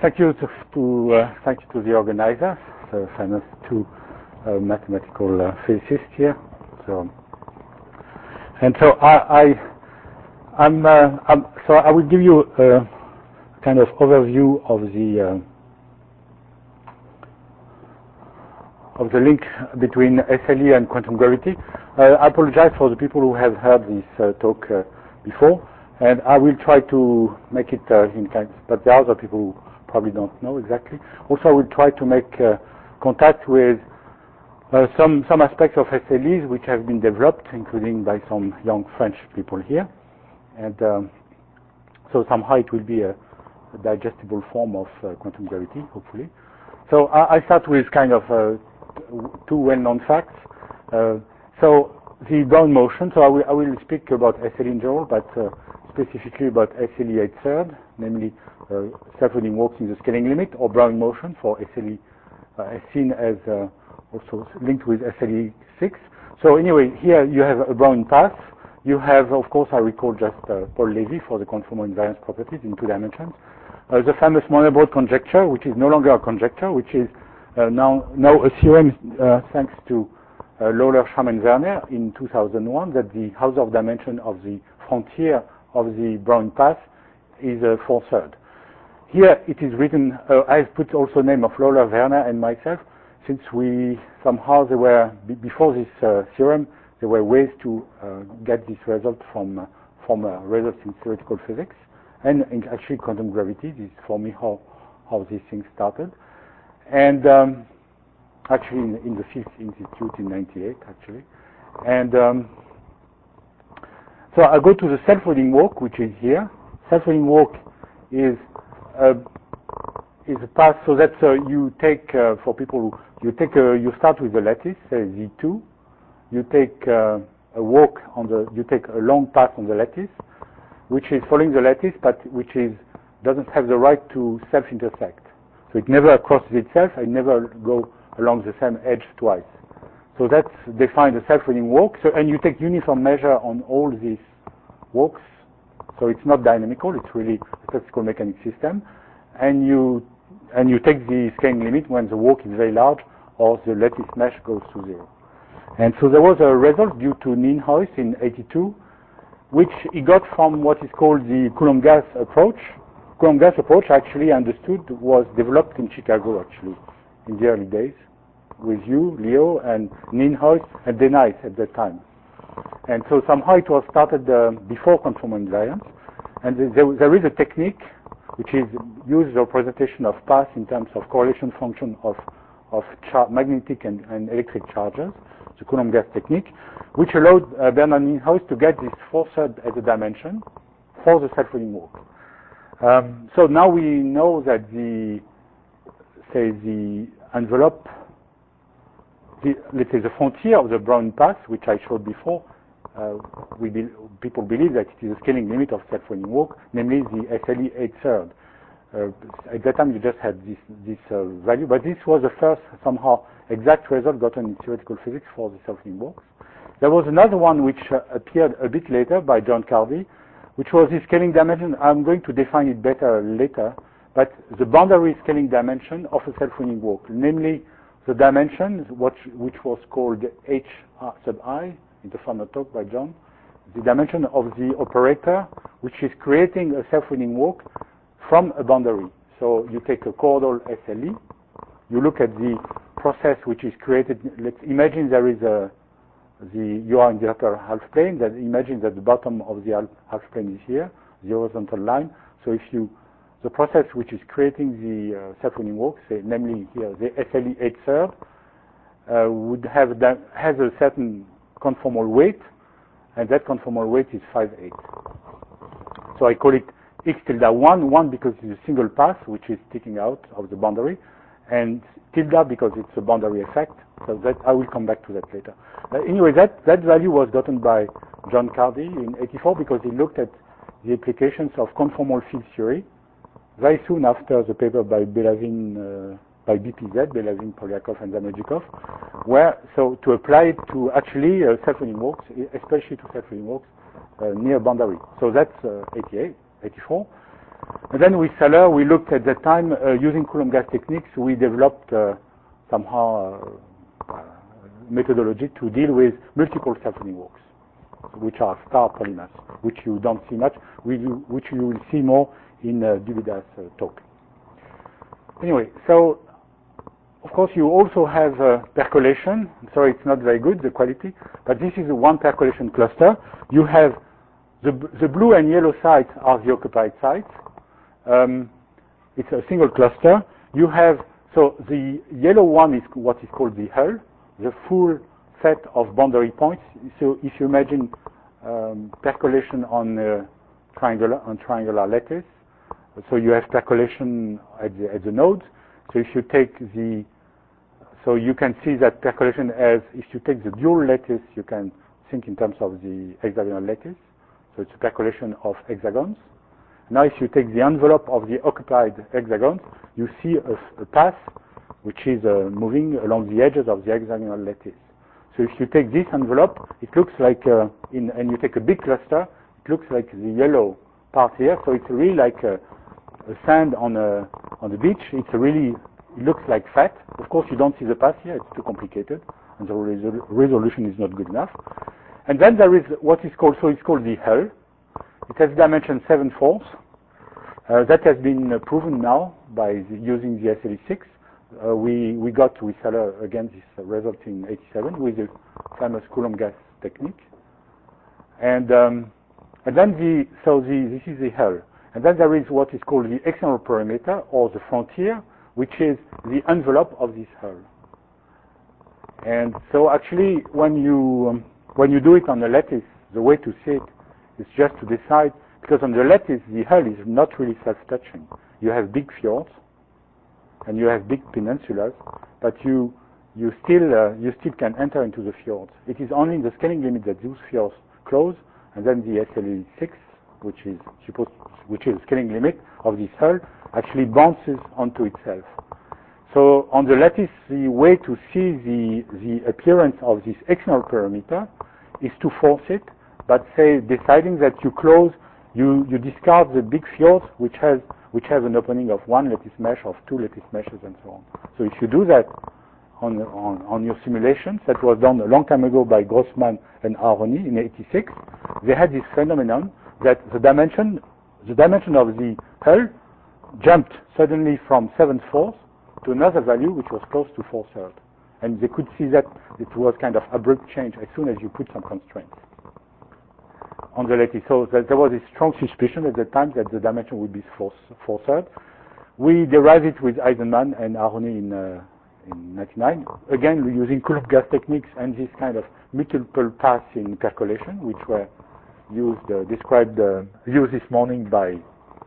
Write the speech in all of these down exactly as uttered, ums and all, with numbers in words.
thank you to, to uh, thank you to the organizers, the famous two uh, mathematical uh, physicists here. So, and so I, I I'm, uh, I'm so I will give you a kind of overview of the uh, of the link between S L E and quantum gravity. Uh, I apologize for the people who have heard this uh, talk uh, before, and I will try to make it uh, in kind. But there are other people who probably don't know exactly. Also, I will try to make uh, contact with uh, some some aspects of S L Es which have been developed, including by some young French people here, and um, so somehow it will be a, a digestible form of uh, quantum gravity, hopefully. So I, I start with kind of uh, two well-known facts. Uh, so the Brown motion. So I will, I will speak about S L E in general, but uh, specifically about S L E eight third, namely uh, self-loading walks in the scaling limit, or Brown motion for S L E, uh, as seen as uh, also linked with S L E six. So anyway, here you have a Brown path. You have, of course, I recall just uh, Paul Levy for the conformal invariance properties in two dimensions. Uh, the famous Monod-Broad conjecture, which is no longer a conjecture, which is uh, now now a theorem uh, thanks to uh, Lawler, Schramm, and Werner in two thousand one, that the Hausdorff dimension of the frontier of the Brown path is a four third. Here it is written. Uh, I've put also name of Lawler, Werner, and myself, since we somehow there were b before this uh, theorem there were ways to uh, get this result from uh, from uh, results in theoretical physics and in actually quantum gravity. This is for me how how these things started, and um, actually in, in the Fields Institute in ninety-eight actually, and um, so I go to the self-loading walk, which is here. Self-loading walk is uh, is a path so that uh, you take uh, for people who you take a, you start with the lattice, say Z two. You take uh, a walk on the, you take a long path on the lattice, which is following the lattice, but which is doesn't have the right to self-intersect. So it never crosses itself, and never go along the same edge twice. So that's defined a self-loading walk. So and you take uniform measure on all these walks. So it's not dynamical; it's really a statistical mechanics system, and you and you take the scaling limit when the walk is very large or the lattice mesh goes to zero. And so there was a result due to Nienhuis in eighty-two, which he got from what is called the Coulomb-Gas approach. Coulomb-Gas approach, actually understood, was developed in Chicago, actually, in the early days, with you, Leo, and Nienhuis, and Denice at that time. And so somehow it was started uh, before conformal invariance. And there, there is a technique which is used representation of paths in terms of correlation function of, of char magnetic and, and electric charges, the Coulomb-Gas technique, which allowed uh, Bernard Nienhuis to get this four third as a dimension for the self-loading walk. Um, so now we know that the, say, the envelope, the, let's say the frontier of the Brown path, which I showed before, uh, we be, people believe that it is a scaling limit of self-loading walk, namely the S L E eight third. Uh, at that time you just had this, this uh, value, but this was the first somehow exact result gotten in theoretical physics for the self-loading walks. There was another one which uh, appeared a bit later by John Cardy, which was the scaling dimension. I'm going to define it better later, but the boundary scaling dimension of a self-loading walk, namely the dimension which, which was called H sub I in the former talk by John, the dimension of the operator which is creating a self-loading walk from a boundary. So you take a chordal S L E, you look at the process which is created. Let's imagine there is a, the, you are in the upper half plane, that imagine that the bottom of the half, half plane is here, the horizontal line. So if you, the process which is creating the uh, self-loading walk, say, namely here, the S L E eight third, uh, would have, that, has a certain conformal weight, and that conformal weight is five eight. So I call it X tilde one, one because it's a single path which is sticking out of the boundary, and tilde because it's a boundary effect. So that I will come back to that later. Uh, anyway, that, that value was gotten by John Cardy in eighty-four because he looked at the applications of conformal field theory very soon after the paper by Belavin, uh, by B P Z, Belavin, Polyakov, and Zamodchikov, where, so to apply it to actually uh, self-loading walks, especially to self-loading walks uh, near boundary. So that's uh, eighty-eight, eighty-four. And then with Saller, we looked at that time uh, using Coulomb gas techniques. We developed uh, somehow uh, methodology to deal with multiple self-healing works, which are star polymers, which you don't see much, which you will see more in uh, Dubida's uh, talk. Anyway, so of course you also have uh, percolation. Sorry, it's not very good, the quality, but this is one percolation cluster. You have the, the blue and yellow sites are the occupied sites. Um, it's a single cluster. You have, so the yellow one is what is called the hull, the full set of boundary points. So if you imagine um, percolation on uh, triangular on triangular lattice, so you have percolation at the, at the nodes. So if you take the, so you can see that percolation as, if you take the dual lattice, you can think in terms of the hexagonal lattice. So it's a percolation of hexagons. Now if you take the envelope of the occupied hexagons, you see a, a path which is uh, moving along the edges of the hexagonal lattice. So if you take this envelope, it looks like, uh, in, and you take a big cluster, it looks like the yellow part here. So it's really like a, a sand on a, on the beach. It's a really, it looks like fat. Of course, you don't see the path here. It's too complicated, and the resol resolution is not good enough. And then there is what is called, so it's called the hull. It has dimension seven fourths. Uh, that has been uh, proven now by the, using the S L E six. Uh, we, we got with Saller again this uh, result in eighty-seven with the famous Coulomb gas technique. And, um, and then the, so the, this is the hull. And then there is what is called the external perimeter, or the frontier, which is the envelope of this hull. And so actually when you, um, when you do it on the lattice, the way to see it is just to decide, because on the lattice, the hull is not really self-touching. You have big fjords, and you have big peninsulas, but you, you, still, uh, you still can enter into the fjords. It is only in the scaling limit that those fjords close, and then the S L E six, which is supposed, which is the scaling limit of this hull, actually bounces onto itself. So on the lattice, the way to see the, the appearance of this external perimeter is to force it, but say deciding that you close, you, you discard the big fjords which has which have an opening of one lattice mesh, of two lattice meshes, and so on. So if you do that on, on, on your simulations, that was done a long time ago by Grossman and Aaroni in eighty-six, they had this phenomenon that the dimension, the dimension of the hull jumped suddenly from seven fourths to another value which was close to four thirds. And they could see that it was kind of abrupt change as soon as you put some constraints on the lattice. So that there was a strong suspicion at the time that the dimension would be four, four thirds. We derived it with Eisenman and Aaroni in, uh, in ninety-nine, again using Coulomb gas techniques and this kind of multiple paths in percolation, which were used, uh, described, uh, used this morning by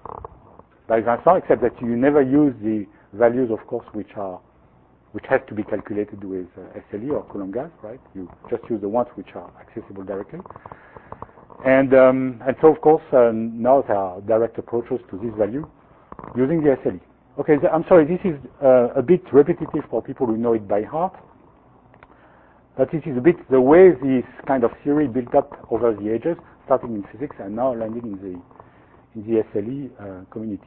by Vincent, except that you never use the values, of course, which are which have to be calculated with uh, S L E or Coulomb gas, right? You just use the ones which are accessible directly. And, um, and so, of course, uh, now there are direct approaches to this value using the S L E. Okay, the, I'm sorry, this is uh, a bit repetitive for people who know it by heart, but this is a bit the way this kind of theory built up over the ages, starting in physics and now landing in the, in the S L E uh, community.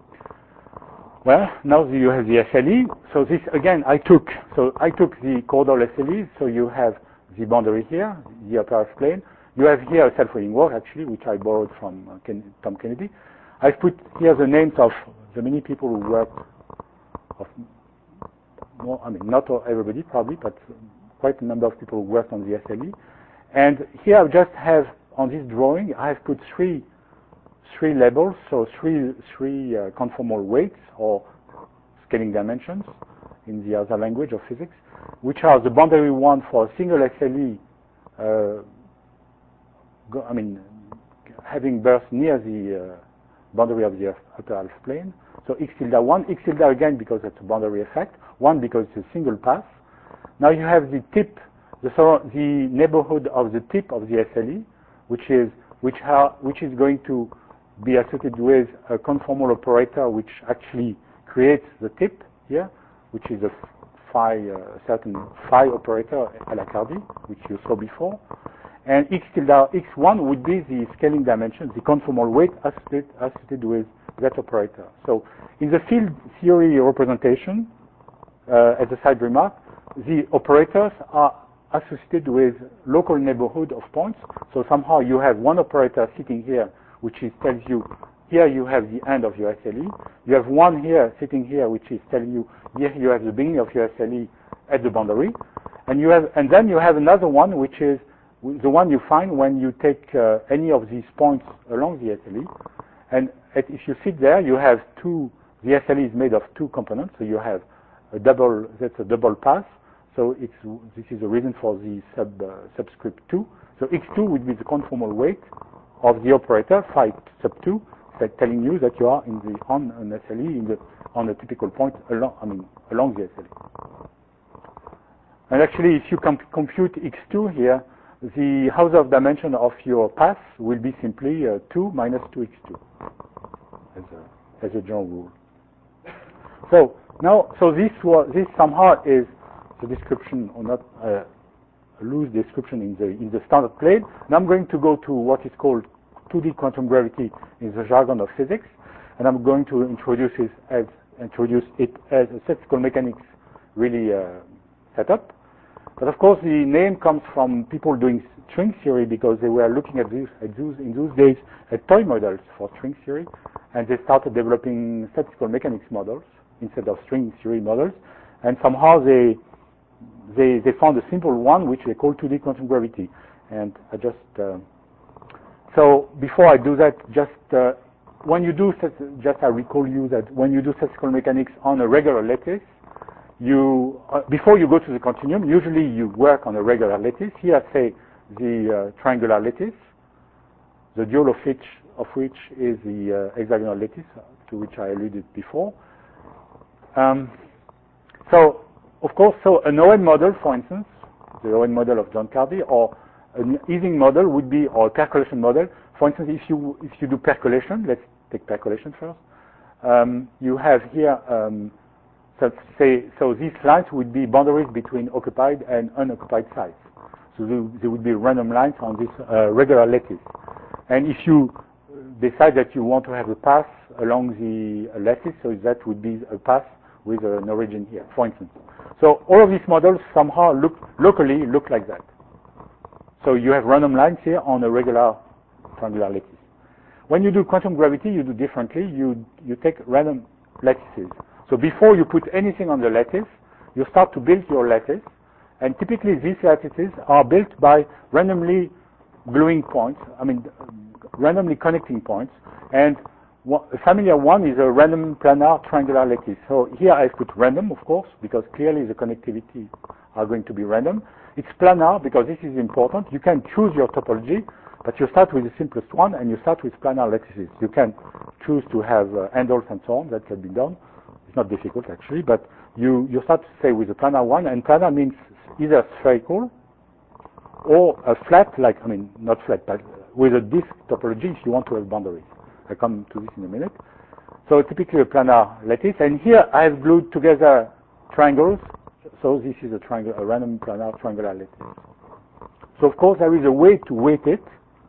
Well, now you have the S L E. So this, again, I took, so I took the chordal S L E, so you have the boundary here, the upper F plane. You have here a self-healing work, actually, which I borrowed from uh, Ken Tom Kennedy. I've put here the names of the many people who worked, of more, I mean, not everybody probably, but quite a number of people who worked on the S L E. And here I just have, on this drawing, I have put three, three labels, so three, three uh, conformal weights, or scaling dimensions, in the other language of physics, which are the boundary one for a single S L E, uh, Go, I mean, having birth near the uh, boundary of the upper half plane. So x tilde one, x tilde again because it's a boundary effect, one because it's a single path. Now you have the tip, the, the neighborhood of the tip of the S L E, which is which, ha, which is going to be associated with a conformal operator which actually creates the tip here, which is a phi, uh, certain phi operator a la Cardy, which you saw before. And x tilde x one would be the scaling dimension, the conformal weight associated, associated with that operator. So in the field theory representation, uh, as a side remark, the operators are associated with local neighborhood of points. So somehow you have one operator sitting here, which is tells you, here you have the end of your S L E. You have one here sitting here, which is telling you, here you have the beginning of your S L E at the boundary. And you have, and then you have another one, which is the one you find when you take uh, any of these points along the S L E. And at, if you sit there, you have two, the S L E is made of two components. So you have a double, that's a double pass. So it's, this is the reason for the sub, uh, subscript two. So X two would be the conformal weight of the operator, phi sub two, that telling you that you are in the, on an S L E in the, on a typical point along, I mean, along the S L E. And actually, if you comp compute X two here, the Hausdorff dimension of your path will be simply uh, two minus two X two as a, as a general rule. So now, so this was, this somehow is the description, or not uh, a loose description in the in the standard plane. And I'm going to go to what is called two D quantum gravity in the jargon of physics, and I'm going to introduce it as introduce it as a statistical mechanics really uh, setup. But of course, the name comes from people doing string theory because they were looking at these, at those, in those days at toy models for string theory, and they started developing statistical mechanics models instead of string theory models. And somehow they they they found a simple one which they call two D quantum gravity. And I just uh, so before I do that, just uh, when you do just I recall you that when you do statistical mechanics on a regular lattice, you uh, before you go to the continuum, usually you work on a regular lattice. Here, say the uh, triangular lattice, the dual of which of which is the uh, hexagonal lattice, to which I alluded before. Um, so, of course, so an O N model, for instance, the O N model of John Cardy, or an Ising model would be, or a percolation model. For instance, if you if you do percolation, let's take percolation first. Um, you have here. Um, So say, so these lines would be boundaries between occupied and unoccupied sites. So there would be random lines on this uh, regular lattice. And if you decide that you want to have a path along the uh, lattice, so that would be a path with an origin here, for instance. So all of these models somehow look locally look like that. So you have random lines here on a regular triangular lattice. When you do quantum gravity, you do differently. You you take random lattices. So before you put anything on the lattice, you start to build your lattice. And typically these lattices are built by randomly gluing points, I mean, randomly connecting points. And a familiar one is a random planar triangular lattice. So here I put random, of course, because clearly the connectivity are going to be random. It's planar because this is important. You can choose your topology, but you start with the simplest one, and you start with planar lattices. You can choose to have uh, handles and so on. That can be done. Not difficult actually, but you, you start to say with a planar one, and planar means either spherical or a flat, like, I mean, not flat, but with a disk topology if you want to have boundaries. I come to this in a minute. So typically a planar lattice, and here I have glued together triangles, so this is a triangle, a random planar triangular lattice. So of course there is a way to weight it,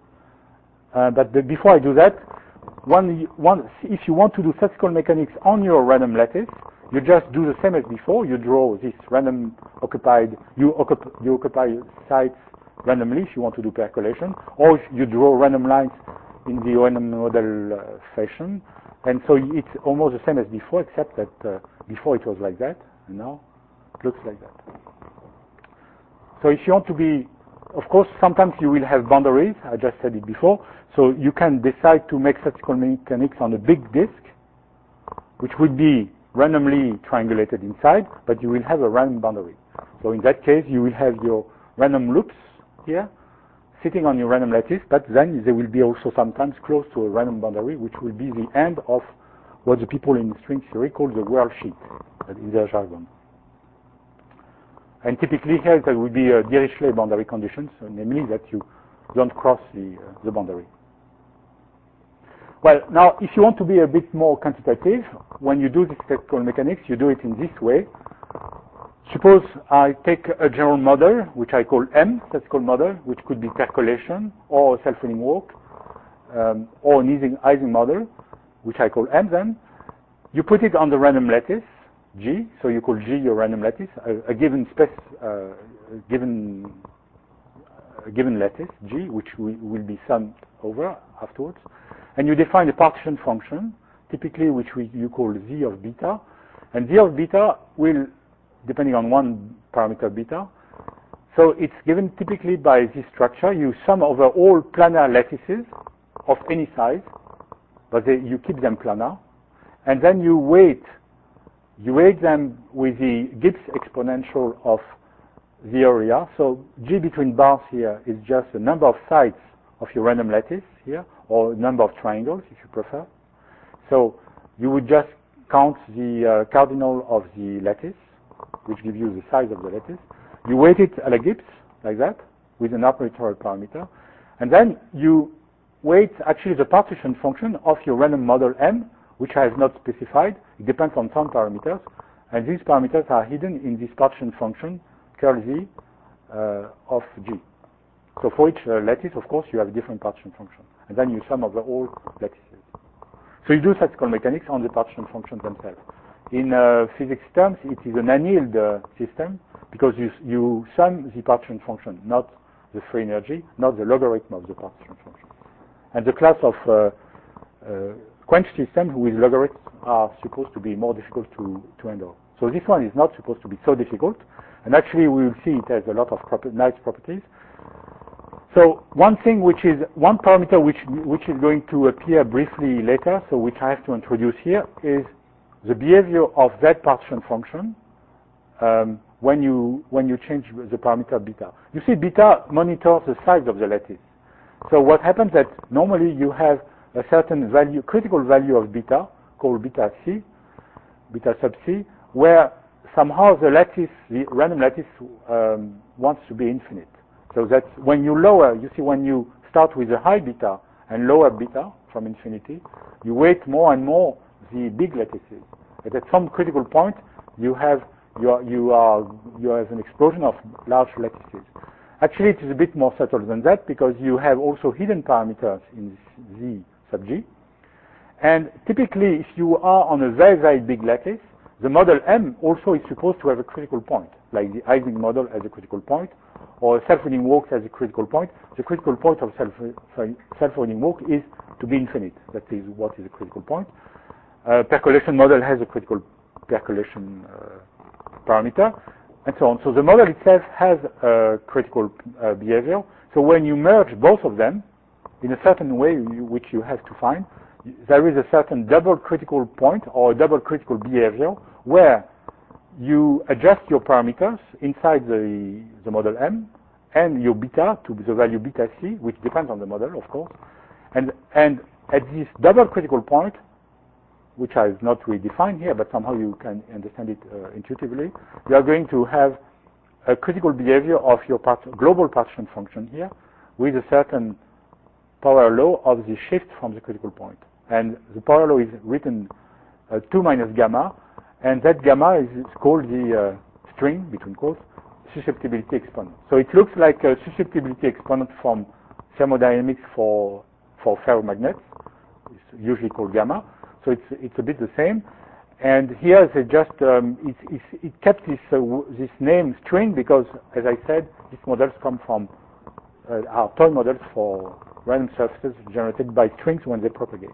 uh, but the, before I do that, One, one, if you want to do statistical mechanics on your random lattice, you just do the same as before. You draw this random occupied, you, occup, you occupy sites randomly if you want to do percolation, or you draw random lines in the O N model uh, fashion. And so it's almost the same as before, except that uh, before it was like that, and now it looks like that. So if you want to be, of course, sometimes you will have boundaries. I just said it before. So you can decide to make statistical mechanics on a big disk, which would be randomly triangulated inside, but you will have a random boundary. So in that case, you will have your random loops here, sitting on your random lattice, but then they will be also sometimes close to a random boundary, which will be the end of what the people in string theory call the world sheet in their jargon. And typically here there will be a Dirichlet boundary conditions, namely that you don't cross the, uh, the boundary. Well, now, if you want to be a bit more quantitative, when you do this statistical mechanics, you do it in this way. Suppose I take a general model, which I call M, statistical model, which could be percolation, or a self-healing walk, um, or an Ising, Ising model, which I call M then, you put it on the random lattice, G, so you call G your random lattice, a, a given space, uh, given, a given lattice, G, which we, will be summed over afterwards. And you define a partition function, typically which we, you call Z of beta. And Z of beta will, depending on one parameter beta, so it's given typically by this structure. You sum over all planar lattices of any size, but they, you keep them planar. And then you weight, you weight them with the Gibbs exponential of the area. So G between bars here is just the number of sides of your random lattice here, or number of triangles if you prefer. So you would just count the uh, cardinal of the lattice, which gives you the size of the lattice. You weight it a la Gibbs, like that, with an arbitrary parameter. And then you weight actually the partition function of your random model M, which I have not specified. It depends on some parameters. And these parameters are hidden in this partition function, curl Z, uh, of G. So for each uh, lattice, of course, you have a different partition function. And then you sum over all lattices. So you do statistical mechanics on the partition functions themselves. In uh, physics terms, it is an annealed uh, system because you, you sum the partition function, not the free energy, not the logarithm of the partition function. And the class of uh, uh, quench systems with logarithms are supposed to be more difficult to, to handle. So this one is not supposed to be so difficult. And actually, we will see it has a lot of proper, nice properties. So one thing which is, one parameter which, which is going to appear briefly later, so which I have to introduce here, is the behavior of that partition function um, when you when you change the parameter beta. You see, beta monitors the size of the lattice. So what happens that normally you have a certain value, critical value of beta, called beta C, beta sub C, where somehow the lattice, the random lattice, um, wants to be infinite. So that when you lower, you see, when you start with a high beta and lower beta from infinity, you weight more and more the big lattices. But at some critical point, you have you are you are you have an explosion of large lattices. Actually, it is a bit more subtle than that because you have also hidden parameters in Z sub G. And typically, if you are on a very very big lattice, the model M also is supposed to have a critical point, like the Ising model has a critical point, or self-reading walk has a critical point. The critical point of self, self-reading walk is to be infinite. That is what is a critical point. Uh, percolation model has a critical percolation uh, parameter, and so on. So the model itself has a critical uh, behavior. So when you merge both of them in a certain way, you, which you have to find, there is a certain double critical point or a double critical behavior where you adjust your parameters inside the, the model M and your beta to the value beta C, which depends on the model, of course. And, and at this double critical point, which I have not really defined here, but somehow you can understand it uh, intuitively, you are going to have a critical behavior of your part, global partition function here with a certain power law of the shift from the critical point. And the power law is written uh, two minus gamma, and that gamma is called the uh, string, between quotes, susceptibility exponent. So it looks like a susceptibility exponent from thermodynamics for for ferromagnets. It's usually called gamma. So it's it's a bit the same. And here they just um, it, it, it kept this uh, this name string because, as I said, these models come from uh, are toy models for random surfaces generated by strings when they propagate.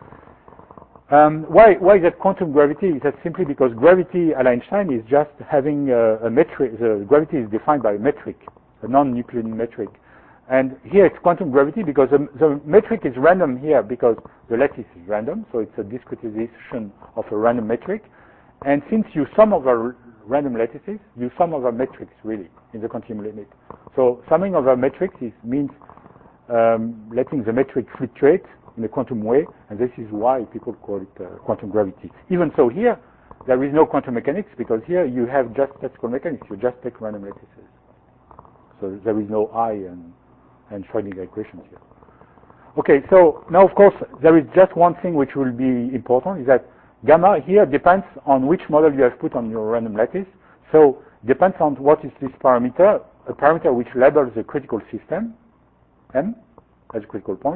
Um, why, why is that quantum gravity? Is that simply because gravity at Einstein is just having a, a metric, the gravity is defined by a metric, a non-Euclidean metric. And here it's quantum gravity because the, the metric is random here because the lattice is random, so it's a discretization of a random metric. And since you sum over random lattices, you sum over metrics really in the continuum limit. So summing over metrics is, means um, letting the metric fluctuate in a quantum way, and this is why people call it uh, quantum gravity. Even so here, there is no quantum mechanics because here you have just statistical mechanics, you just take random lattices. So there is no I and, and Schrödinger equations here. Okay, so now of course there is just one thing which will be important, is that gamma here depends on which model you have put on your random lattice. So depends on what is this parameter, a parameter which labels the critical system, M, as a critical point.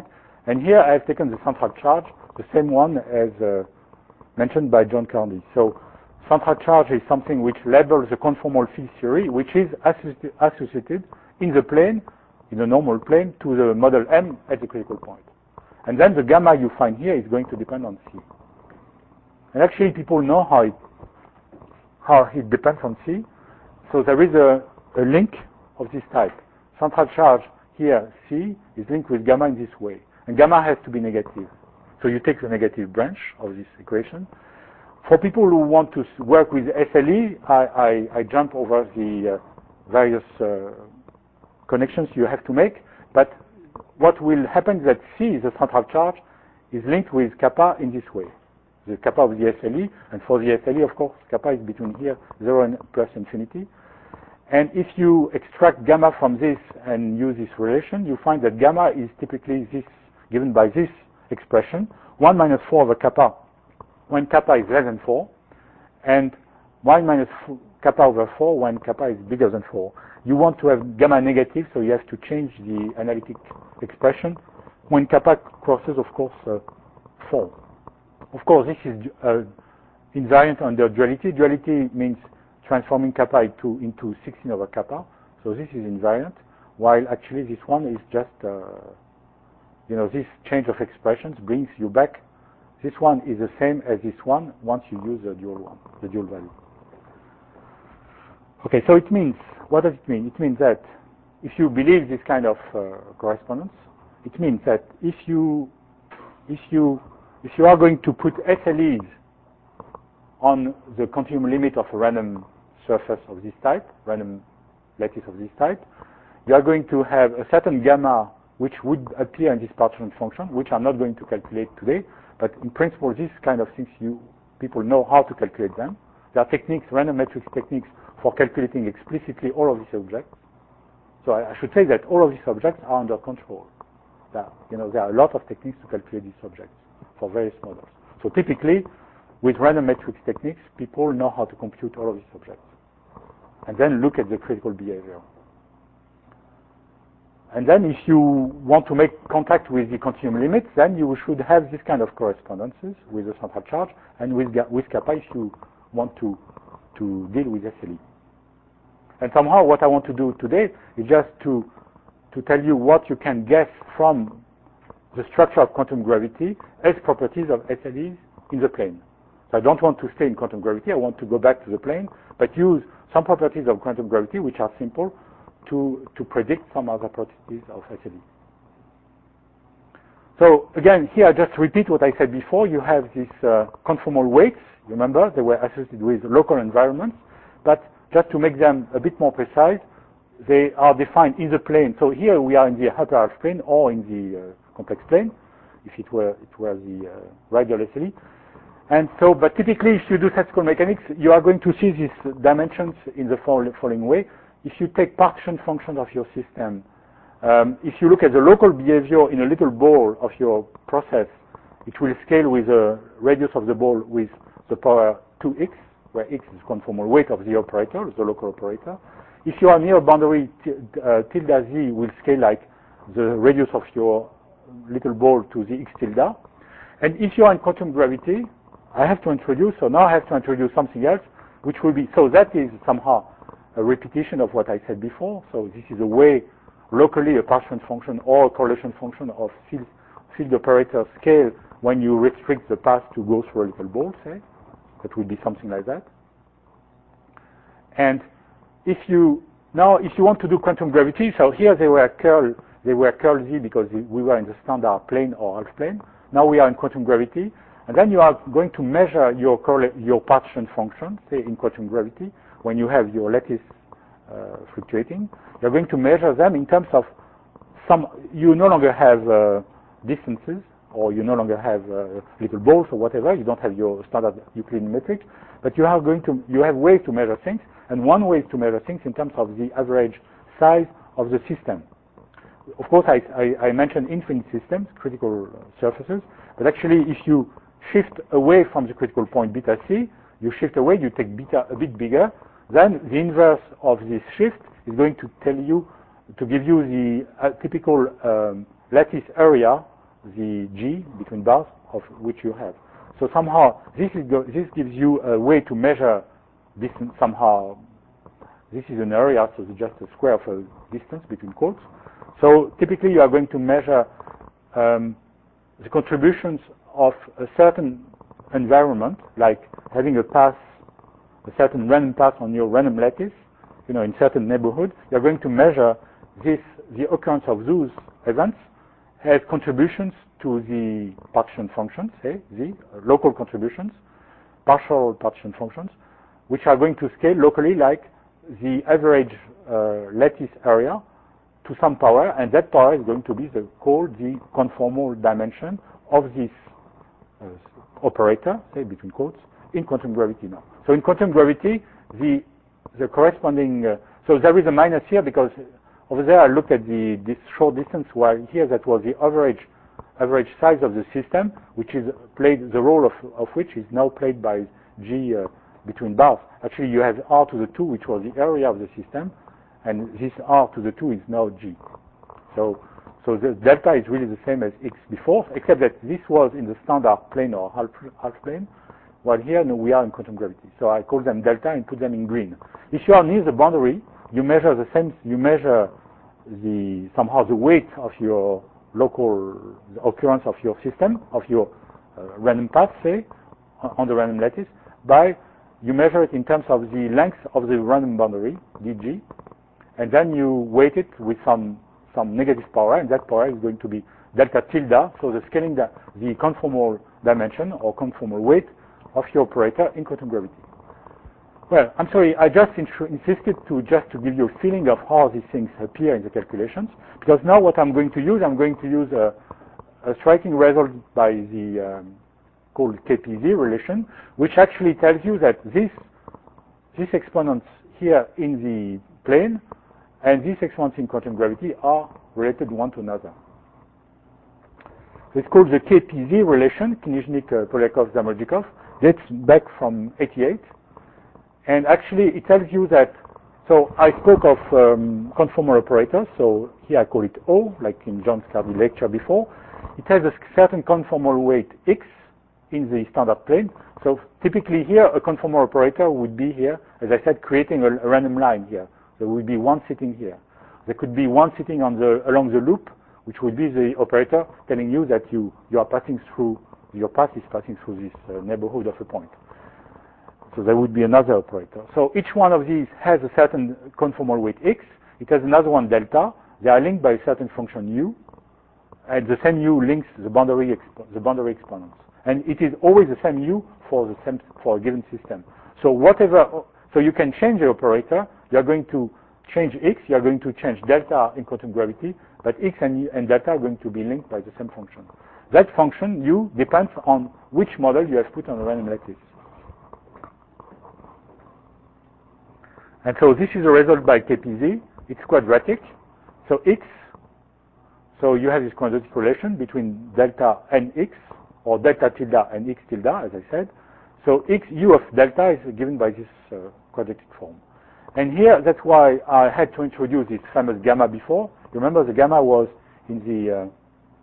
And here I have taken the central charge, the same one as uh, mentioned by John Kearney. So central charge is something which labels the conformal field theory, which is associated, associated in the plane, in the normal plane, to the model M at the critical point. And then the gamma you find here is going to depend on C. And actually people know how it, how it depends on C. So there is a, a link of this type. Central charge here, C, is linked with gamma in this way. And gamma has to be negative. So you take the negative branch of this equation. For people who want to work with S L E, I, I, I jump over the uh, various uh, connections you have to make. But what will happen is that C, the central charge, is linked with kappa in this way. The kappa of the S L E, and for the S L E, of course, kappa is between here, zero and plus infinity. And if you extract gamma from this and use this relation, you find that gamma is typically this, given by this expression, one minus four over kappa, when kappa is less than four, and one minus kappa over four when kappa is bigger than four. You want to have gamma negative, so you have to change the analytic expression when kappa crosses, of course, uh, four. Of course, this is uh, invariant under duality. Duality means transforming kappa into, into sixteen over kappa. So this is invariant, while actually this one is just, uh, you know, this change of expressions brings you back. This one is the same as this one once you use the dual one, the dual value. Okay, so it means, what does it mean? It means that if you believe this kind of uh, correspondence, it means that if you, if you, if you are going to put S L Es on the continuum limit of a random surface of this type, random lattice of this type, you are going to have a certain gamma which would appear in this partition function, which I'm not going to calculate today, but in principle, these kind of things, you people know how to calculate them. There are techniques, random matrix techniques, for calculating explicitly all of these objects. So I, I should say that all of these objects are under control. There, you know, there are a lot of techniques to calculate these objects for various models. So typically, with random matrix techniques, people know how to compute all of these objects. And then look at the critical behavior. And then if you want to make contact with the continuum limits, then you should have this kind of correspondences with the central charge and with, with kappa if you want to, to deal with S L E. And somehow what I want to do today is just to, to tell you what you can guess from the structure of quantum gravity as properties of S L Es in the plane. So I don't want to stay in quantum gravity, I want to go back to the plane, but use some properties of quantum gravity which are simple to, to predict some other properties of S L E. So again, here I just repeat what I said before. You have these uh, conformal weights. Remember, they were associated with local environments, but just to make them a bit more precise, they are defined in the plane. So here we are in the upper half plane or in the uh, complex plane, if it were, it were the uh, radial S L E. And so, but typically if you do statistical mechanics, you are going to see these dimensions in the following way. If you take partition functions of your system, um, if you look at the local behavior in a little ball of your process, it will scale with the radius of the ball with the power two x, where x is the conformal weight of the operator, the local operator. If you are near a boundary, uh, tilde z will scale like the radius of your little ball to the x tilde. And if you are in quantum gravity, I have to introduce, so now I have to introduce something else, which will be, so that is somehow a repetition of what I said before. So this is a way, locally, a partition function or a correlation function of field, field operator scale when you restrict the path to go through a little ball, say. That would be something like that. And if you, now if you want to do quantum gravity, so here they were curl, they were curl z because we were in the standard plane or half plane. Now we are in quantum gravity. And then you are going to measure your, your partition function, say in quantum gravity, when you have your lattice uh, fluctuating. You're going to measure them in terms of some, you no longer have uh, distances, or you no longer have uh, little balls or whatever. You don't have your standard Euclidean metric, but you are going to, you have ways to measure things, and one way is to measure things in terms of the average size of the system. Of course, I, I, I mentioned infinite systems, critical surfaces, but actually if you shift away from the critical point beta c, you shift away, you take beta a bit bigger, then the inverse of this shift is going to tell you, to give you the uh, typical um, lattice area the G between bars of which you have. So somehow this is go this gives you a way to measure distance. Somehow this is an area, so it's just a square of a distance between quotes. So typically you are going to measure um, the contributions of a certain environment, like having a path, a certain random path on your random lattice, you know, in certain neighborhood. You're going to measure this, the occurrence of those events as contributions to the partition functions, say, the local contributions, partial partition functions, which are going to scale locally like the average uh, lattice area to some power, and that power is going to be the, called the conformal dimension of this uh, operator, say between quotes, in quantum gravity now. So in quantum gravity, the the corresponding, uh, so there is a minus here because over there I looked at the this short distance, while here that was the average average size of the system, which is played, the role of, of which is now played by G uh, between bars. Actually you have R to the two, which was the area of the system, and this R to the two is now G. So So the delta is really the same as X before, except that this was in the standard plane or half, half plane, while here no, we are in quantum gravity. So I call them delta and put them in green. If you are near the boundary, you measure the same, you measure the, somehow the weight of your local, the occurrence of your system, of your uh, random path, say, on the random lattice, by, you measure it in terms of the length of the random boundary, dg, and then you weight it with some some negative power, and that power is going to be delta tilde, so the scaling, the, the conformal dimension or conformal weight of your operator in quantum gravity. Well, I'm sorry, I just insisted to just to give you a feeling of how these things appear in the calculations, because now what I'm going to use, I'm going to use a, a striking result by the um, called K P Z relation, which actually tells you that this these exponents here in the plane and these exponents in quantum gravity are related one to another. It's called the K P Z relation, Knizhnik-Polyakov-Zamolodchikov, dates back from eighty-eight. And actually it tells you that, so I spoke of um, conformal operators, so here I call it O, like in John Scardi lecture before. It has a certain conformal weight X in the standard plane. So typically here a conformal operator would be here, as I said, creating a, a random line here. There would be one sitting here. There could be one sitting on the along the loop, which would be the operator telling you that you, you are passing through, your path is passing through this uh, neighborhood of a point. So there would be another operator. So each one of these has a certain conformal weight X. It has another one delta. They are linked by a certain function U, and the same U links the boundary the boundary exponents. And it is always the same U for the same for a given system. So whatever, so you can change the operator. You are going to change X, you are going to change delta in quantum gravity, but X and, and delta are going to be linked by the same function. That function, U, depends on which model you have put on a random lattice. And so this is a result by K P Z. It's quadratic. So X, so you have this quadratic relation between delta and X, or delta tilde and X tilde, as I said. So X, U of delta is given by this uh, quadratic form. And here, that's why I had to introduce this famous gamma before. Remember, the gamma was in the uh,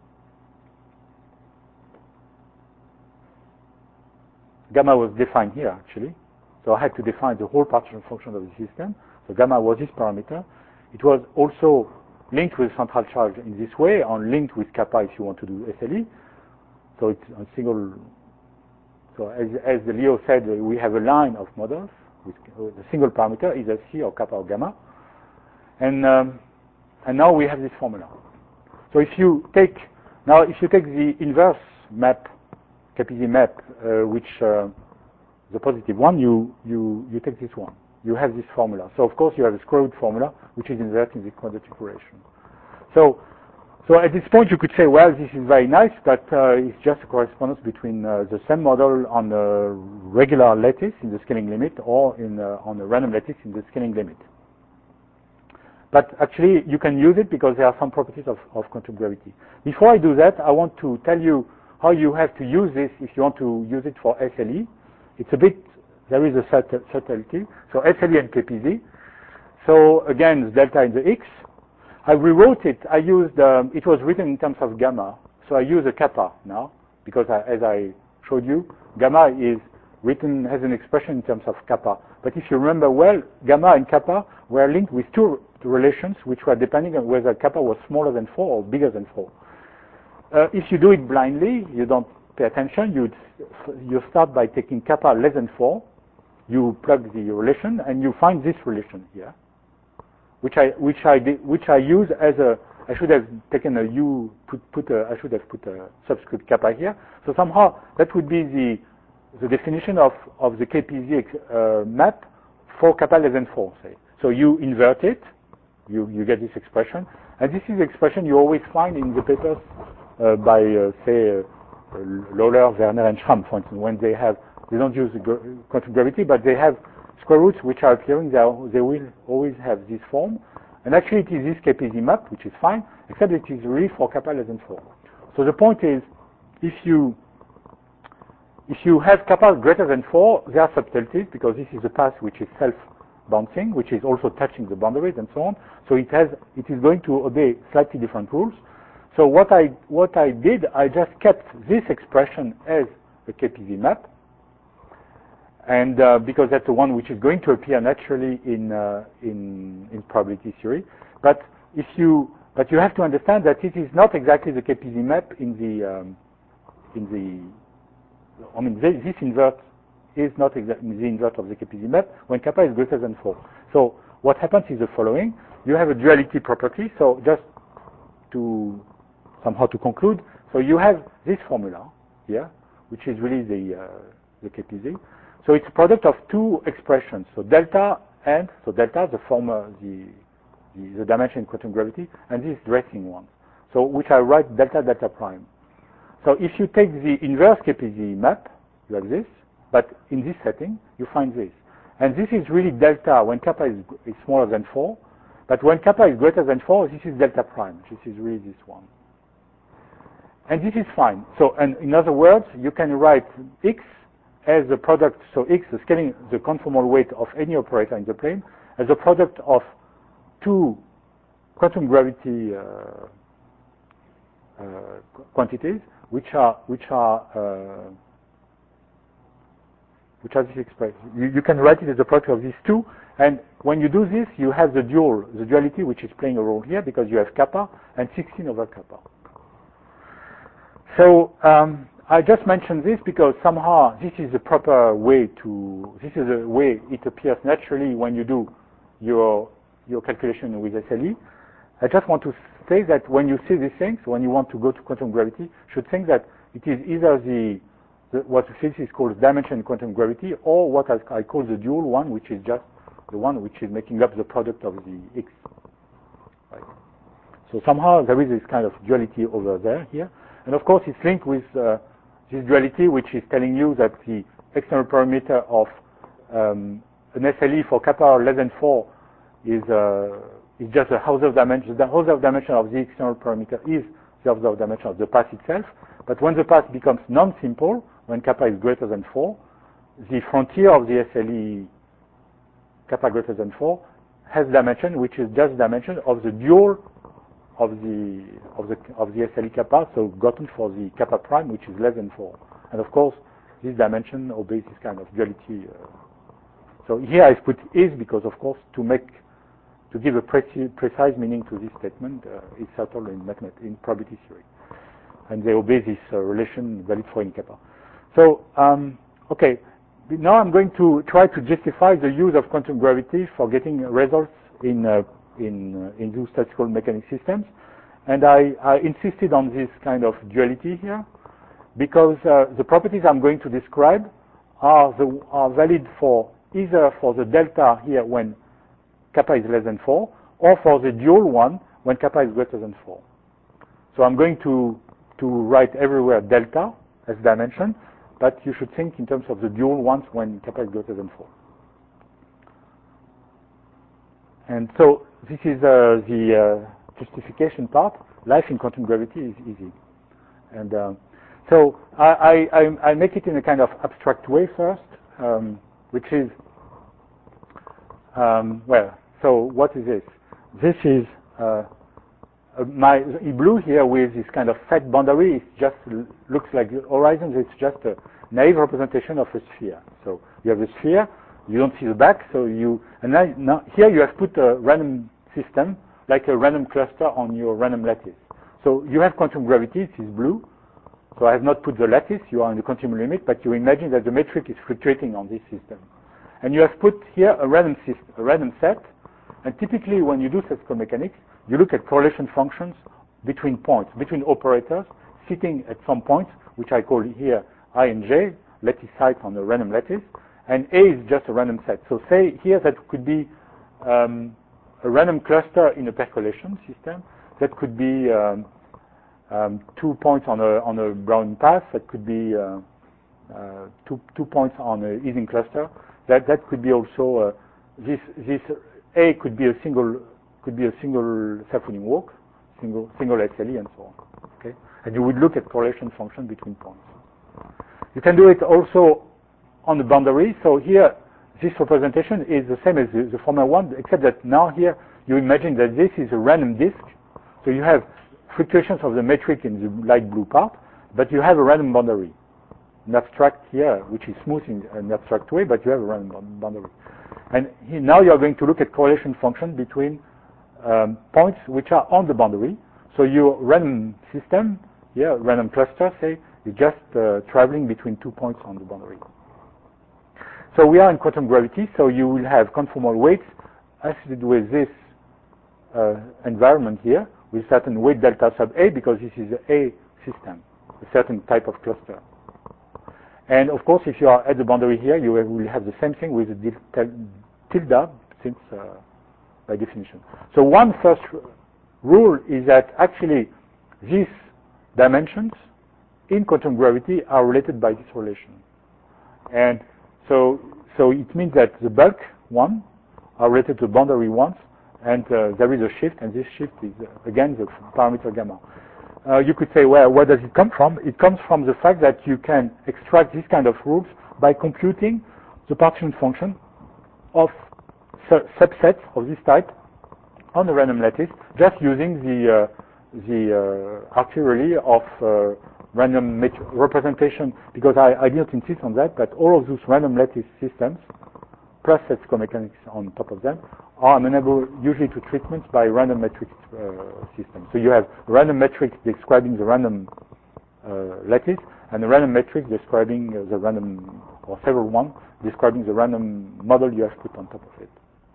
gamma was defined here, actually. So I had to define the whole partition function of the system. So gamma was this parameter. It was also linked with central charge in this way, and linked with kappa if you want to do S L E. So it's a single. So as, as Leo said, we have a line of models. With the single parameter, either C or kappa or gamma, and um, and now we have this formula. So if you take now if you take the inverse map, K P Z map, uh, which uh, the positive one, you you you take this one. You have this formula. So of course you have a square root formula which is inverting the quadratic relation. So so at this point you could say, well, this is very nice, but uh, it's just a correspondence between uh, the same model on a regular lattice in the scaling limit or in uh, on a random lattice in the scaling limit. But actually you can use it because there are some properties of, of quantum gravity. Before I do that, I want to tell you how you have to use this if you want to use it for S L E. It's a bit, there is a subtlety. So S L E and K P Z. So again, delta in the X. I rewrote it. I used, um, it was written in terms of gamma. so I use a kappa now, because I, as I showed you, gamma is written as an expression in terms of kappa. But if you remember well, gamma and kappa were linked with two relations which were depending on whether kappa was smaller than four or bigger than four. Uh, if you do it blindly, you don't pay attention, you you start by taking kappa less than four, you plug the relation, and you find this relation here, which I which I did, which I use as a I should have taken a u put put a, I should have put a subscript kappa here. So somehow that would be the the definition of of the K P Z uh, map for kappa less than four. Say so you invert it, you you get this expression, and this is the expression you always find in the papers uh, by uh, say. Uh, Lawler, Werner, and Schramm, for instance, when they have, they don't use the quantum gravity, but they have square roots which are appearing, they, are, they will always have this form. And actually it is this K P Z map, which is fine, except it is really for kappa less than four. So the point is, if you if you have kappa greater than four, there are subtleties, because this is a path which is self-bouncing, which is also touching the boundaries and so on. So it has, it is going to obey slightly different rules. So what I what I did, I just kept this expression as a K P Z map, and uh, because that's the one which is going to appear naturally in uh, in in probability theory. But if you but you have to understand that it is not exactly the K P Z map in the um, in the I mean this, this invert is not exactly the invert of the K P Z map when kappa is greater than four. So what happens is the following: you have a duality property. So just to somehow to conclude, so you have this formula here, which is really the uh, the K P Z. So it's a product of two expressions. So delta and so delta, the former the the, the dimension in quantum gravity, and this dressing one. So which I write delta delta prime. So if you take the inverse K P Z map, you have this, but in this setting you find this, and this is really delta when kappa is, is smaller than four, but when kappa is greater than four, this is delta prime. This is really this one. And this is fine. So, and in other words, you can write X as a product, so X, the scaling, the conformal weight of any operator in the plane, as a product of two quantum gravity uh, uh, quantities, which are, which are, uh, which are this expression. You, you can write it as a product of these two, and when you do this, you have the dual, the duality, which is playing a role here, because you have kappa and sixteen over kappa. So um, I just mentioned this because somehow this is the proper way to, this is the way it appears naturally when you do your your calculation with S L E. I just want to say that when you see these things, when you want to go to quantum gravity, you should think that it is either the, the what the physics calls dimension quantum gravity, or what I, I call the dual one, which is just the one which is making up the product of the X. Right. So somehow there is this kind of duality over there here. And of course, it's linked with uh, this duality, which is telling you that the external parameter of um, an S L E for kappa less than four is uh, is just the Hausdorff dimension. The Hausdorff dimension of the external parameter is the Hausdorff dimension of the path itself. But when the path becomes non-simple, when kappa is greater than four, the frontier of the S L E kappa greater than four has dimension, which is just dimension of the dual of the of the of the S L E kappa, so gotten for the kappa prime, which is less than four. And of course, this dimension obeys this kind of duality. Uh, so here I put is because, of course, to make to give a preci precise meaning to this statement, uh, it's settled in mathematics, in probability theory, and they obey this uh, relation valid for in kappa. So um, okay, now I'm going to try to justify the use of quantum gravity for getting results in. Uh, in uh, in those statistical mechanics systems, and I, I insisted on this kind of duality here because uh, the properties I'm going to describe are the are valid for either for the delta here when kappa is less than four, or for the dual one when kappa is greater than four. So I'm going to to write everywhere delta as dimension, but you should think in terms of the dual ones when kappa is greater than four. And so this is uh, the uh, justification part. Life in quantum gravity is easy. And uh, so I, I, I make it in a kind of abstract way first, um, which is, um, well, so what is this? This is uh, uh, my in blue here with this kind of set boundary, it just looks like the horizon. It's just a naive representation of a sphere. So you have a sphere, you don't see the back, so you, and now, now here you have put a random system, like a random cluster on your random lattice. So you have quantum gravity, it is blue. So I have not put the lattice, you are in the continuum limit, but you imagine that the metric is fluctuating on this system. And you have put here a random system, a random set, and typically when you do statistical mechanics, you look at correlation functions between points, between operators, sitting at some points, which I call here I and J, lattice sites on a random lattice, and A is just a random set. So say here that could be um, a random cluster in a percolation system, that could be um, um, two points on a, on a Brown path, that could be uh, uh, two, two points on a Ising cluster, that, that could be also, uh, this, this A could be a single could be a single self-winning walk, single single S L E, and so on. Okay, and you would look at correlation function between points. You can do it also on the boundary. So here, this representation is the same as the, the former one, except that now here you imagine that this is a random disk. So you have fluctuations of the metric in the light blue part, but you have a random boundary. An abstract here, which is smooth in an abstract way, but you have a random boundary. And here, now you are going to look at correlation function between um, points which are on the boundary. So your random system, here, random cluster, say, is just uh, traveling between two points on the boundary. So we are in quantum gravity, so you will have conformal weights associated with this uh, environment here, with certain weight delta sub A, because this is a system, a certain type of cluster. And of course, if you are at the boundary here, you will have the same thing with the tilde, since uh, by definition. So one first rule is that actually these dimensions in quantum gravity are related by this relation. And so, so it means that the bulk one are related to boundary ones, and uh, there is a shift, and this shift is uh, again the parameter gamma. Uh, you could say, well, where does it come from? It comes from the fact that you can extract this kind of rules by computing the partition function of su subsets of this type on a random lattice, just using the uh, the uh, arterially of uh, random representation, because I, I didn't insist on that, but all of those random lattice systems, plus statistical mechanics on top of them, are amenable usually to treatments by random metric uh, systems. So you have random metrics describing the random uh, lattice, and a random metric describing uh, the random, or several ones, describing the random model you have put on top of it.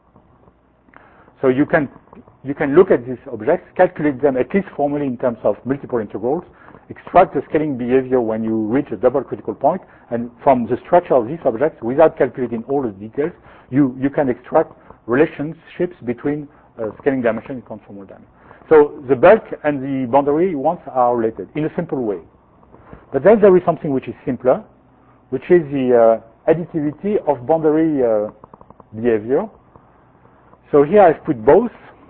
So you can you can look at these objects, calculate them at least formally in terms of multiple integrals, extract the scaling behavior when you reach a double critical point, and from the structure of these objects, without calculating all the details, you, you can extract relationships between uh, scaling dimension and conformal dimension. So the bulk and the boundary ones are related in a simple way. But then there is something which is simpler, which is the uh, additivity of boundary uh, behavior. So here I've put both.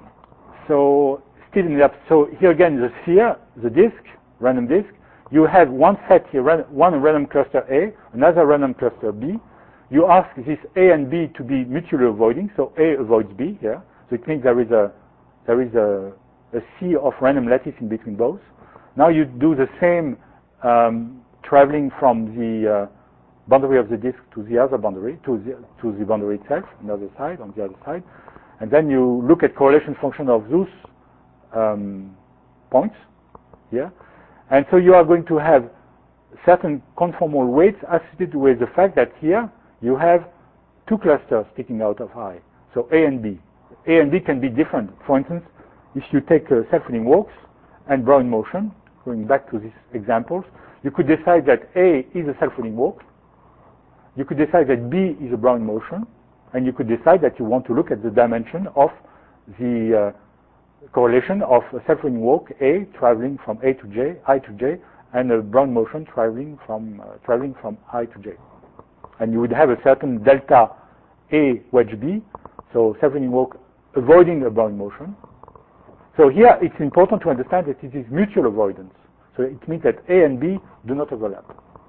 So still in the so here again the sphere, the disk, random disk. You have one set here, one random cluster A, another random cluster B. You ask this A and B to be mutually avoiding, so A avoids B here. So it means there is a there is a, a sea of random lattice in between both. Now you do the same um, traveling from the uh, boundary of the disk to the other boundary, to the to the boundary itself, another side, on the other side. And then you look at correlation function of those um, points here. And so you are going to have certain conformal weights associated with the fact that here you have two clusters sticking out of I. So A and B. A and B can be different. For instance, if you take uh, self-winning walks and Brown motion, going back to these examples, you could decide that A is a self-winning walk. You could decide that B is a Brown motion. And you could decide that you want to look at the dimension of the uh, correlation of a self-winning walk A traveling from A to J, I to J, and a Brown motion traveling from uh, traveling from I to J. And you would have a certain delta A wedge B, so self-winning walk avoiding a Brown motion. So here it's important to understand that it is mutual avoidance. So it means that A and B do not overlap.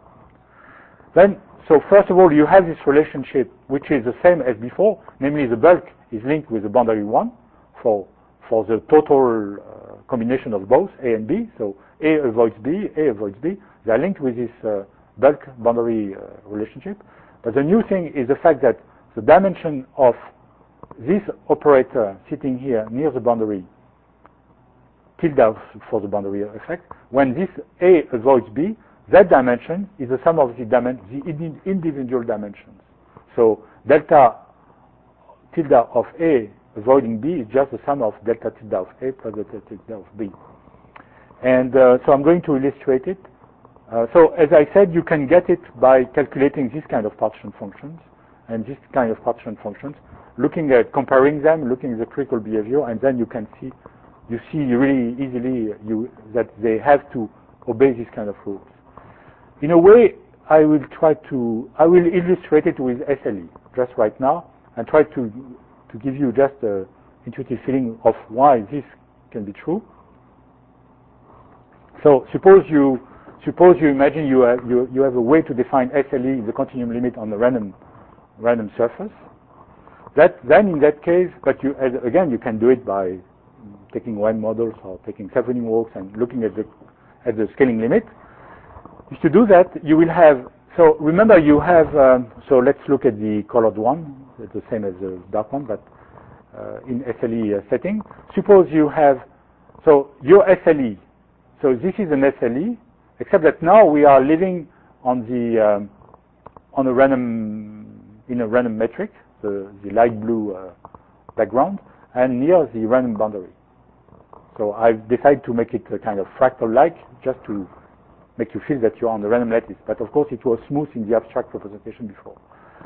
Then, so first of all, you have this relationship which is the same as before, namely the bulk is linked with the boundary one for, for the total uh, combination of both A and B. So A avoids B, A avoids B. They are linked with this uh, bulk boundary uh, relationship. But the new thing is the fact that the dimension of this operator sitting here near the boundary, tilde for the boundary effect, when this A avoids B, that dimension is the sum of the, dimen the individual dimensions. So delta tilde of A avoiding B is just the sum of delta tilde of A plus delta tilde of B. And uh, so I'm going to illustrate it. Uh, so as I said, you can get it by calculating this kind of partition functions and this kind of partition functions, looking at comparing them, looking at the critical behavior, and then you can see, you see really easily you, that they have to obey this kind of rules. In a way, I will try to, I will illustrate it with S L E just right now and try to, to give you just an intuitive feeling of why this can be true. So suppose you, suppose you imagine you have, you, you have a way to define S L E, the continuum limit on the random, random surface. That, then in that case, but you, as, again, you can do it by taking one models or taking self-winning walks and looking at the, at the scaling limit. If you do that, you will have, so remember you have, um, so let's look at the colored one, it's the same as the dark one, but uh, in S L E uh, setting. Suppose you have, so your S L E, so this is an S L E, except that now we are living on the, um, on a random, in a random metric, the, the light blue uh, background, and near the random boundary. So I've decided to make it a kind of fractal-like, just to make you feel that you're on the random lattice. But of course, it was smooth in the abstract representation before.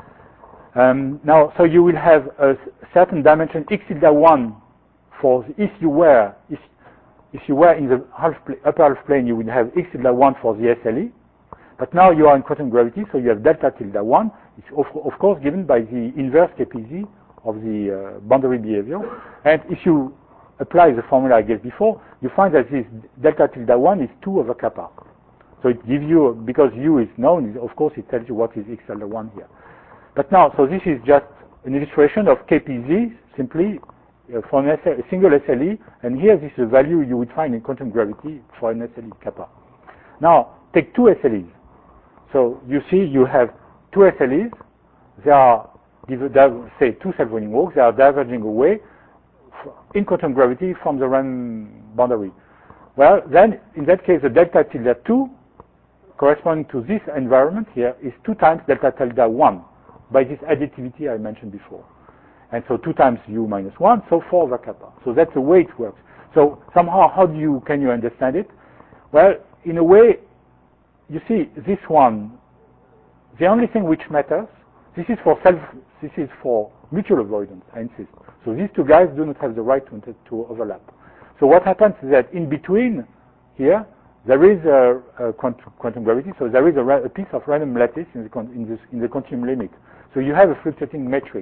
Um, now, so you will have a certain dimension x tilde one for the, if you were if if you were in the half upper half plane, you would have x tilde one for the S L E. But now you are in quantum gravity, so you have delta tilde one. It's of, of course given by the inverse K P Z of the uh, boundary behavior. And if you apply the formula I gave before, you find that this delta tilde one is two over kappa. So it gives you, because U is known, of course it tells you what is x tilde one here. But now, so this is just an illustration of K P Z, simply uh, for an S L, a single S L E, and here this is a value you would find in quantum gravity for an S L E kappa. Now, take two S L Es. So you see you have two S L Es, they are, say, two self-winning walks, they are diverging away in quantum gravity from the random boundary. Well, then, in that case, the delta tilde two corresponding to this environment here is two times delta tilde one by this additivity I mentioned before. And so two times u minus one, so four over kappa. So that's the way it works. So somehow, how do you, can you understand it? Well, in a way, you see, this one, the only thing which matters, this is for self, this is for mutual avoidance, I insist. So these two guys do not have the right to, to overlap. So what happens is that in between here, there is a, a quantum, quantum gravity, so there is a, a piece of random lattice in the, in, this, in the continuum limit. So you have a fluctuating metric.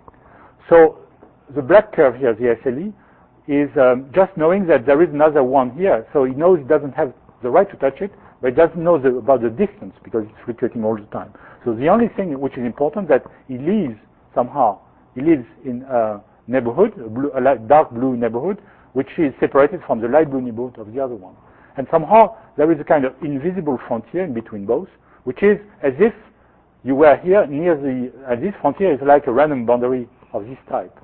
So the black curve here, the S L E, is um, just knowing that there is another one here. So it knows it doesn't have the right to touch it, but it doesn't know the, about the distance because it's fluctuating all the time. So the only thing which is important that it lives somehow, it lives in a neighborhood, a, blue, a light, dark blue neighborhood, which is separated from the light blue neighborhood of the other one. And somehow there is a kind of invisible frontier in between both, which is as if you were here near the, and this frontier is like a random boundary of this type.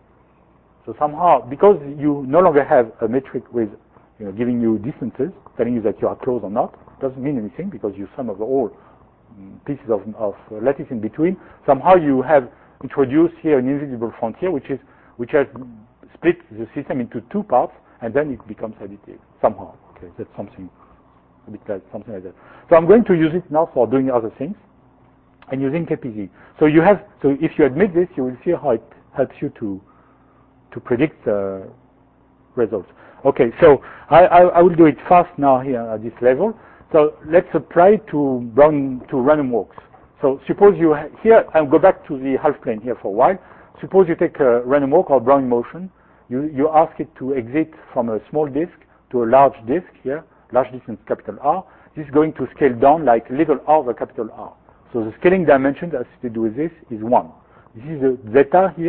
So somehow, because you no longer have a metric with, you know, giving you distances, telling you that you are close or not, doesn't mean anything because you sum of all pieces of, of lattice in between. Somehow you have introduced here an invisible frontier, which is which has split the system into two parts, and then it becomes additive somehow. Okay, that's something a bit like something like that. So I'm going to use it now for doing other things, and using K P Z. So you have, so if you admit this, you will see how it helps you to to predict uh, results. Okay, so I, I, I will do it fast now here at this level. So let's apply to Brown to random walks. So suppose you ha here, I'll go back to the half plane here for a while. Suppose you take a random walk or Brown motion. You you ask it to exit from a small disk to a large disk here, large distance capital R. This is going to scale down like little r over capital R. So the scaling dimension that has to do with this is one. This is the zeta here,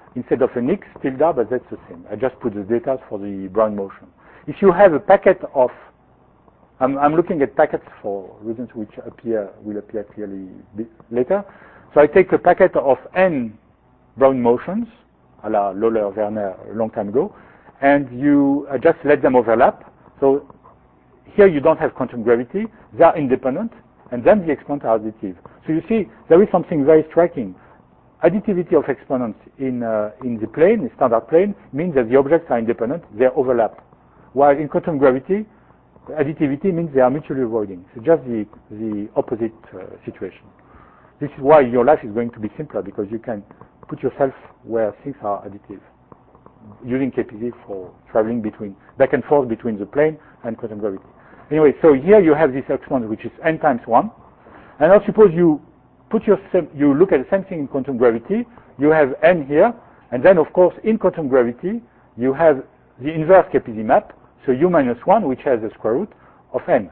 instead of an X tilde, but that's the same. I just put the data for the Brown motion. If you have a packet of, I'm, I'm looking at packets for reasons which appear will appear clearly later. So I take a packet of n Brown motions, a la Löhler-Werner a long time ago, and you uh, just let them overlap. So here you don't have quantum gravity, they are independent, and then the exponents are additive. So you see, there is something very striking. Additivity of exponents in, uh, in the plane, the standard plane, means that the objects are independent, they overlap. While in quantum gravity, additivity means they are mutually avoiding. So just the, the opposite uh, situation. This is why your life is going to be simpler, because you can put yourself where things are additive, using K P Z for traveling between, back and forth between the plane and quantum gravity. Anyway, so here you have this exponent, which is n times one. And now suppose you put your, you look at the same thing in quantum gravity, you have n here, and then of course in quantum gravity, you have the inverse K P Z map, so u minus one, which has the square root of n.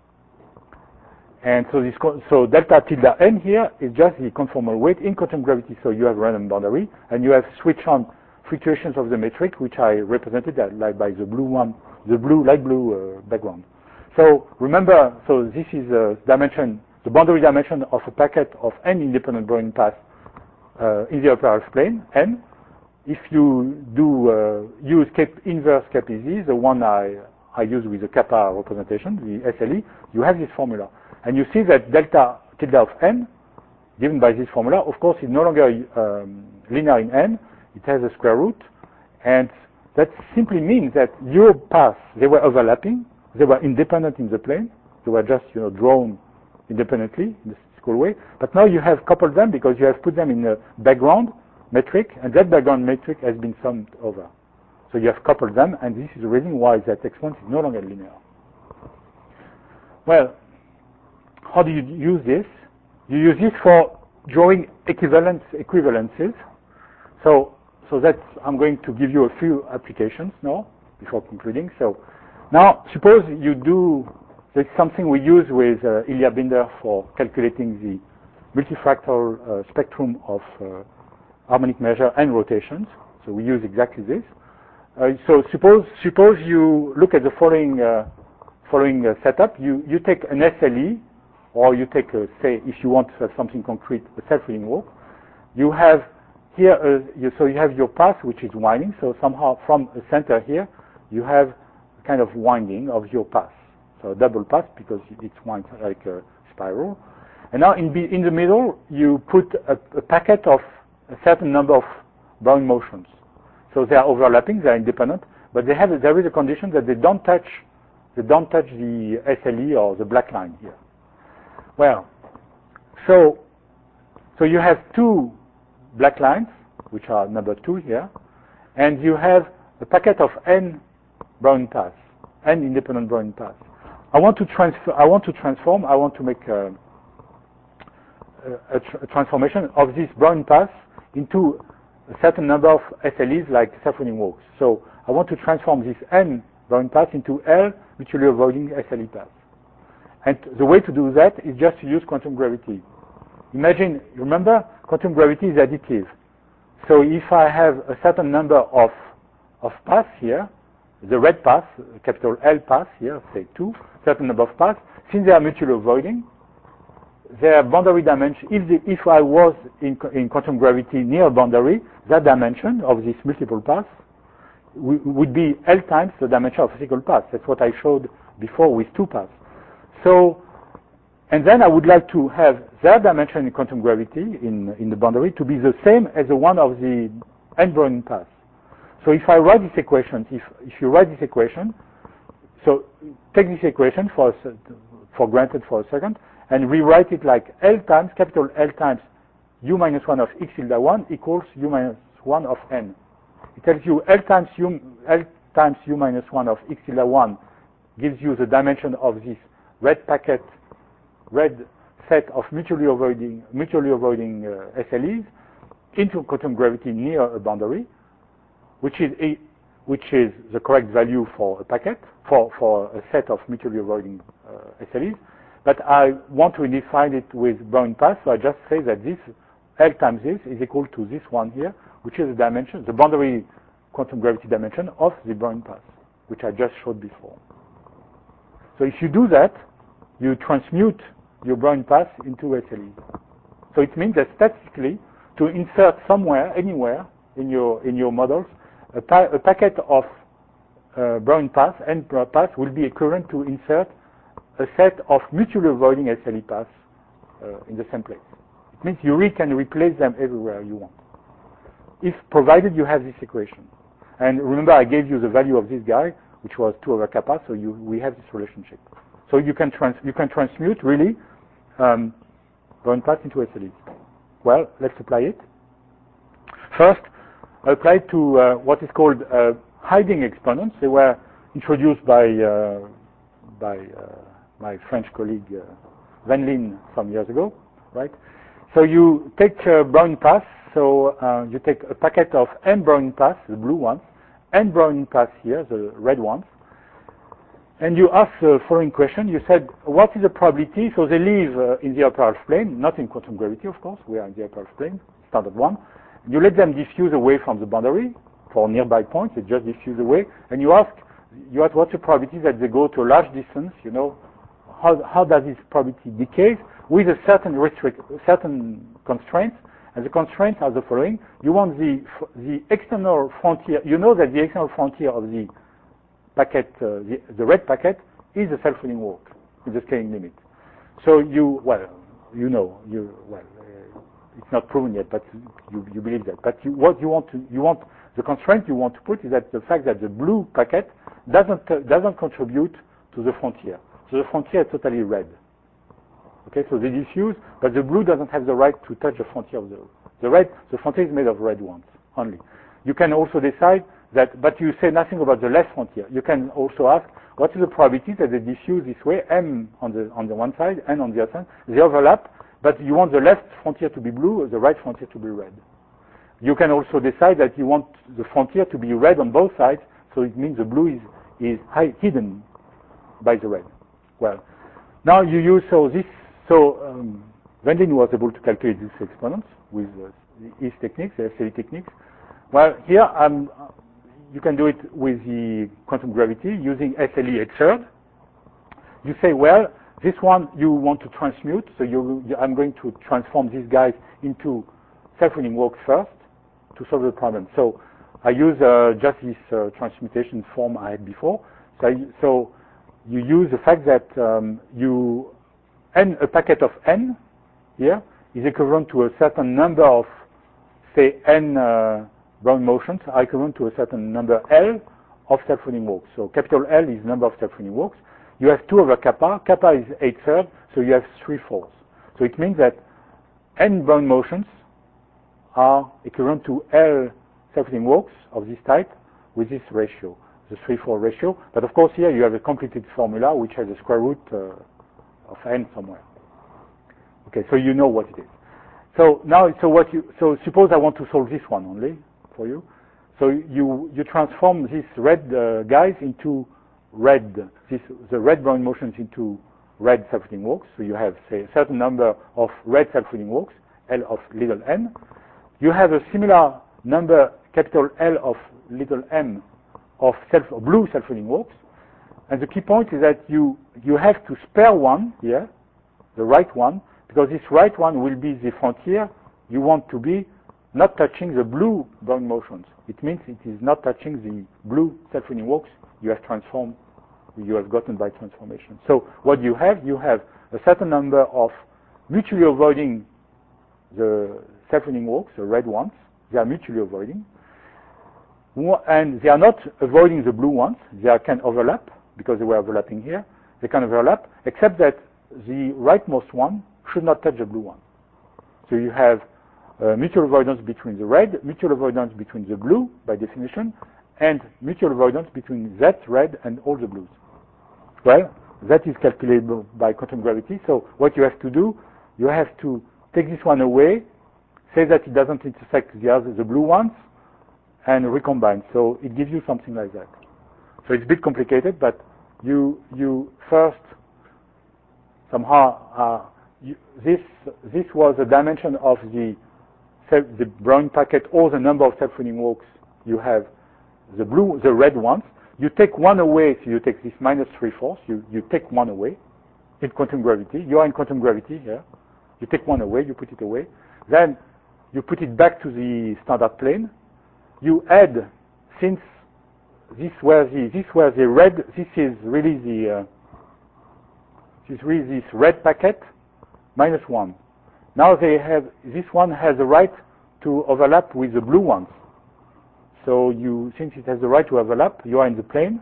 And so this, so delta tilde n here is just the conformal weight in quantum gravity, so you have random boundary, and you have switch-on fluctuations of the metric, which I represented like by the blue one, the blue, light blue uh, background. So remember, so this is a dimension, the boundary dimension of a packet of n independent Brownian paths uh, in the upper half plane, n. If you do uh, use K inverse K P Z, the one I, I use with the kappa representation, the S L E, you have this formula. And you see that delta tilde of n, given by this formula, of course, is no longer um, linear in n. It has a square root. And that simply means that your paths, they were overlapping. They were independent in the plane. They were just, you know, drawn independently in the statistical way. But now you have coupled them because you have put them in a background metric, and that background metric has been summed over. So you have coupled them, and this is the reason why that exponent is no longer linear. Well, how do you use this? You use this for drawing equivalence equivalences. So, so that I'm going to give you a few applications now before concluding. So, now suppose you do. There's something we use with uh, Ilya Binder for calculating the multifractal uh, spectrum of uh, harmonic measure and rotations. So we use exactly this. Uh, so suppose suppose you look at the following uh, following uh, setup. You you take an S L E, or you take a, say if you want to have something concrete, a self-reading walk. You have here uh, you, so you have your path which is winding. So somehow from a center here you have a kind of winding of your path. So a double path because it's winds like a spiral. And now in, in the middle you put a, a packet of a certain number of Brown motions. So they are overlapping, they are independent, but they have there is a condition that they don't touch they don't touch the S L E or the black line here. Well, so so you have two black lines, which are number two here, and you have a packet of n Brown paths, n independent Brown paths. I want to transfer. I want to transform. I want to make a, a, a transformation of this Brown path into a certain number of S L Es like self-reading walks. So I want to transform this n Brown path into L mutually avoiding S L E paths. And the way to do that is just to use quantum gravity. Imagine, remember, quantum gravity is additive. So if I have a certain number of of paths here, the red path, capital L path here, say two, certain number of paths, since they are mutually avoiding, their boundary dimension, if, the, if I was in, in quantum gravity near a boundary, that dimension of these multiple paths w would be L times the dimension of a single path. That's what I showed before with two paths. So, and then I would like to have their dimension in quantum gravity in, in the boundary to be the same as the one of the n Brownian paths. So if I write this equation, if, if you write this equation, so take this equation for, for granted for a second, and rewrite it like L times, capital L times u minus one of x tilde one equals u minus one of n. It tells you L times u, L times u minus one of x tilde one gives you the dimension of this red packet, red set of mutually avoiding, mutually avoiding uh, S L Es into quantum gravity near a boundary, which is a, which is the correct value for a packet, for, for a set of mutually avoiding uh, S L Es. But I want to define it with Brown path, so I just say that this L times this is equal to this one here, which is the dimension, the boundary quantum gravity dimension of the Brownian path, which I just showed before. So if you do that, you transmute your Brownian path into S L E. So it means that statistically, to insert somewhere, anywhere in your in your models, a, pa a packet of uh, Brownian path and path will be equivalent to insert a set of mutually avoiding S L E paths uh, in the same place. It means you re can replace them everywhere you want, if provided you have this equation. And remember, I gave you the value of this guy, which was two over kappa. So you we have this relationship. So you can trans you can transmute really um, Brownian path into S L Es. Well, let's apply it. First, I applied to uh, what is called uh, hiding exponents. They were introduced by uh, by uh, my French colleague uh, Van Lin some years ago, right? So you take uh, Brownian paths. So uh, you take a packet of n Brownian paths, the blue ones, n Brownian paths here, the red ones, and you ask the following question. You said, what is the probability? So they live uh, in the upper half plane, not in quantum gravity, of course. We are in the upper half plane, standard one. You let them diffuse away from the boundary for nearby points. They just diffuse away, and you ask, you ask what's the probability that they go to a large distance? You know, how how does this probability decay with a certain restrict, certain constraints? And the constraints are the following. You want the the external frontier. You know that the external frontier of the packet, uh, the, the red packet, is a self-healing walk with the scaling limit. So you, well, you know, you well, uh, it's not proven yet, but you you believe that. But you, what you want to you want the constraint you want to put is that the fact that the blue packet doesn't uh, doesn't contribute to the frontier. So the frontier is totally red. Okay, so they diffuse, but the blue doesn't have the right to touch the frontier of the the red. The frontier is made of red ones only. You can also decide that, but you say nothing about the left frontier. You can also ask, what is the probability that they diffuse this way, m on the on the one side and on the other side, they overlap, but you want the left frontier to be blue, the right frontier to be red. You can also decide that you want the frontier to be red on both sides, so it means the blue is is high, hidden by the red. Well, now you use so this. So um, Van Lin was able to calculate these exponents with uh, his techniques, the S L E techniques. Well, here um, you can do it with the quantum gravity using S L E at third. You say, well, this one you want to transmute, so you, you, I'm going to transform these guys into self-healing walks first to solve the problem. So I use uh, just this uh, transmutation form I had before. So, I, so you use the fact that um, you n a packet of n here is equivalent to a certain number of, say, n uh, Brown motions are equivalent to a certain number L of self-healing walks. So capital L is number of self-healing walks. You have two over kappa. Kappa is eight thirds, so you have three fourths. So it means that n Brown motions are equivalent to L self-healing walks of this type with this ratio, the three four ratio. But of course here you have a completed formula which has a square root uh, of n somewhere. Okay, so you know what it is. So now, so what you, so suppose I want to solve this one only for you. So you you transform these red uh, guys into red, this, the red Brown motions into red self-healing walks. So you have, say, a certain number of red self-healing walks, L of little n. You have a similar number, capital L of little m, of self or blue self-healing walks. And the key point is that you you have to spare one here, the right one, because this right one will be the frontier you want to be not touching the blue Brown motions. It means it is not touching the blue self-healing walks you have transformed, you have gotten by transformation. So what you have, you have a certain number of mutually avoiding the self-healing walks, the red ones. They are mutually avoiding. And they are not avoiding the blue ones. They are, can overlap, because they were overlapping here. They can overlap, except that the rightmost one should not touch the blue one. So you have uh, mutual avoidance between the red, mutual avoidance between the blue, by definition, and mutual avoidance between that red and all the blues. Well, that is calculable by quantum gravity. So what you have to do, you have to take this one away, say that it doesn't intersect the other, the blue ones, and recombine. So it gives you something like that. So it's a bit complicated, but you you first somehow uh, you, this this was a dimension of the self, the Brownian packet or the number of self-winning walks you have, the blue, the red ones. You take one away, so you take this minus three-fourths, you, you take one away in quantum gravity. You are in quantum gravity here. You take one away, you put it away. Then you put it back to the standard plane. You add, since this were the, this were the red, this is really the, uh, this is really this red packet, minus one. Now they have, this one has the right to overlap with the blue ones. So you, since it has the right to overlap, you are in the plane.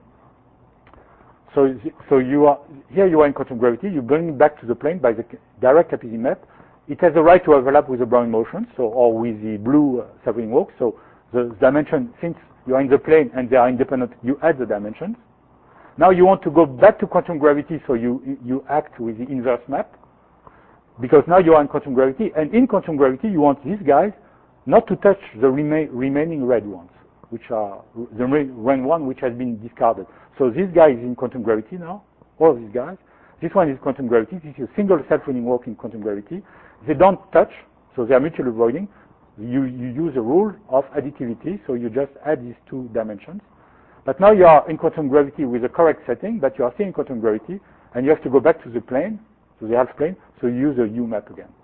So, so you are, here you are in quantum gravity, you bring it back to the plane by the direct Kapisi map. It has the right to overlap with the Brownian motion, so, or with the blue uh, self-winning walk. So the dimension, since you are in the plane and they are independent, you add the dimensions. Now you want to go back to quantum gravity, so you, you act with the inverse map. Because now you are in quantum gravity, and in quantum gravity you want these guys not to touch the rema remaining red ones, which are the red one which has been discarded. So this guy is in quantum gravity now, all of these guys. This one is quantum gravity. This is a single self-winning walk in quantum gravity. They don't touch, so they are mutually avoiding. You, you use a rule of additivity, so you just add these two dimensions. But now you are in quantum gravity with the correct setting, but you are still in quantum gravity, and you have to go back to the plane, to the half plane, so you use a U map again.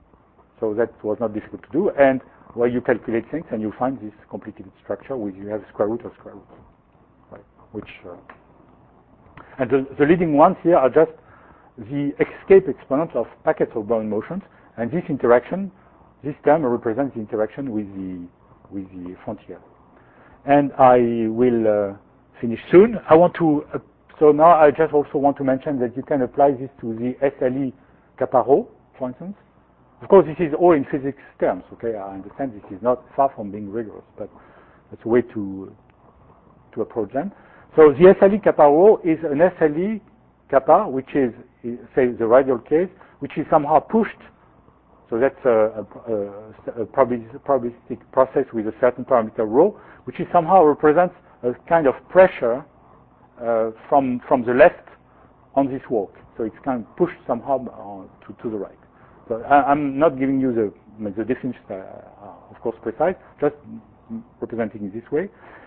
So that was not difficult to do, and where you calculate things and you find this complicated structure with you have square root of square root, right? Which uh, and the, the leading ones here are just the escape exponents of packets of Brownian motions, and this interaction, this term represents the interaction with the with the frontier. And I will uh, finish soon. I want to. Uh, so now I just also want to mention that you can apply this to the S L E kappa rho, for instance. Of course, this is all in physics terms, okay? I understand this is not far from being rigorous, but that's a way to to approach them. So the S L E kappa rho is an S L E kappa, which is, say, the radial case, which is somehow pushed. So that's a, a, a probabilistic process with a certain parameter rho, which is somehow represents a kind of pressure uh, from from the left on this walk. So it's kind of pushed somehow uh, to to the right. So I, I'm not giving you the, the definition, uh, of course, precise, just representing it this way.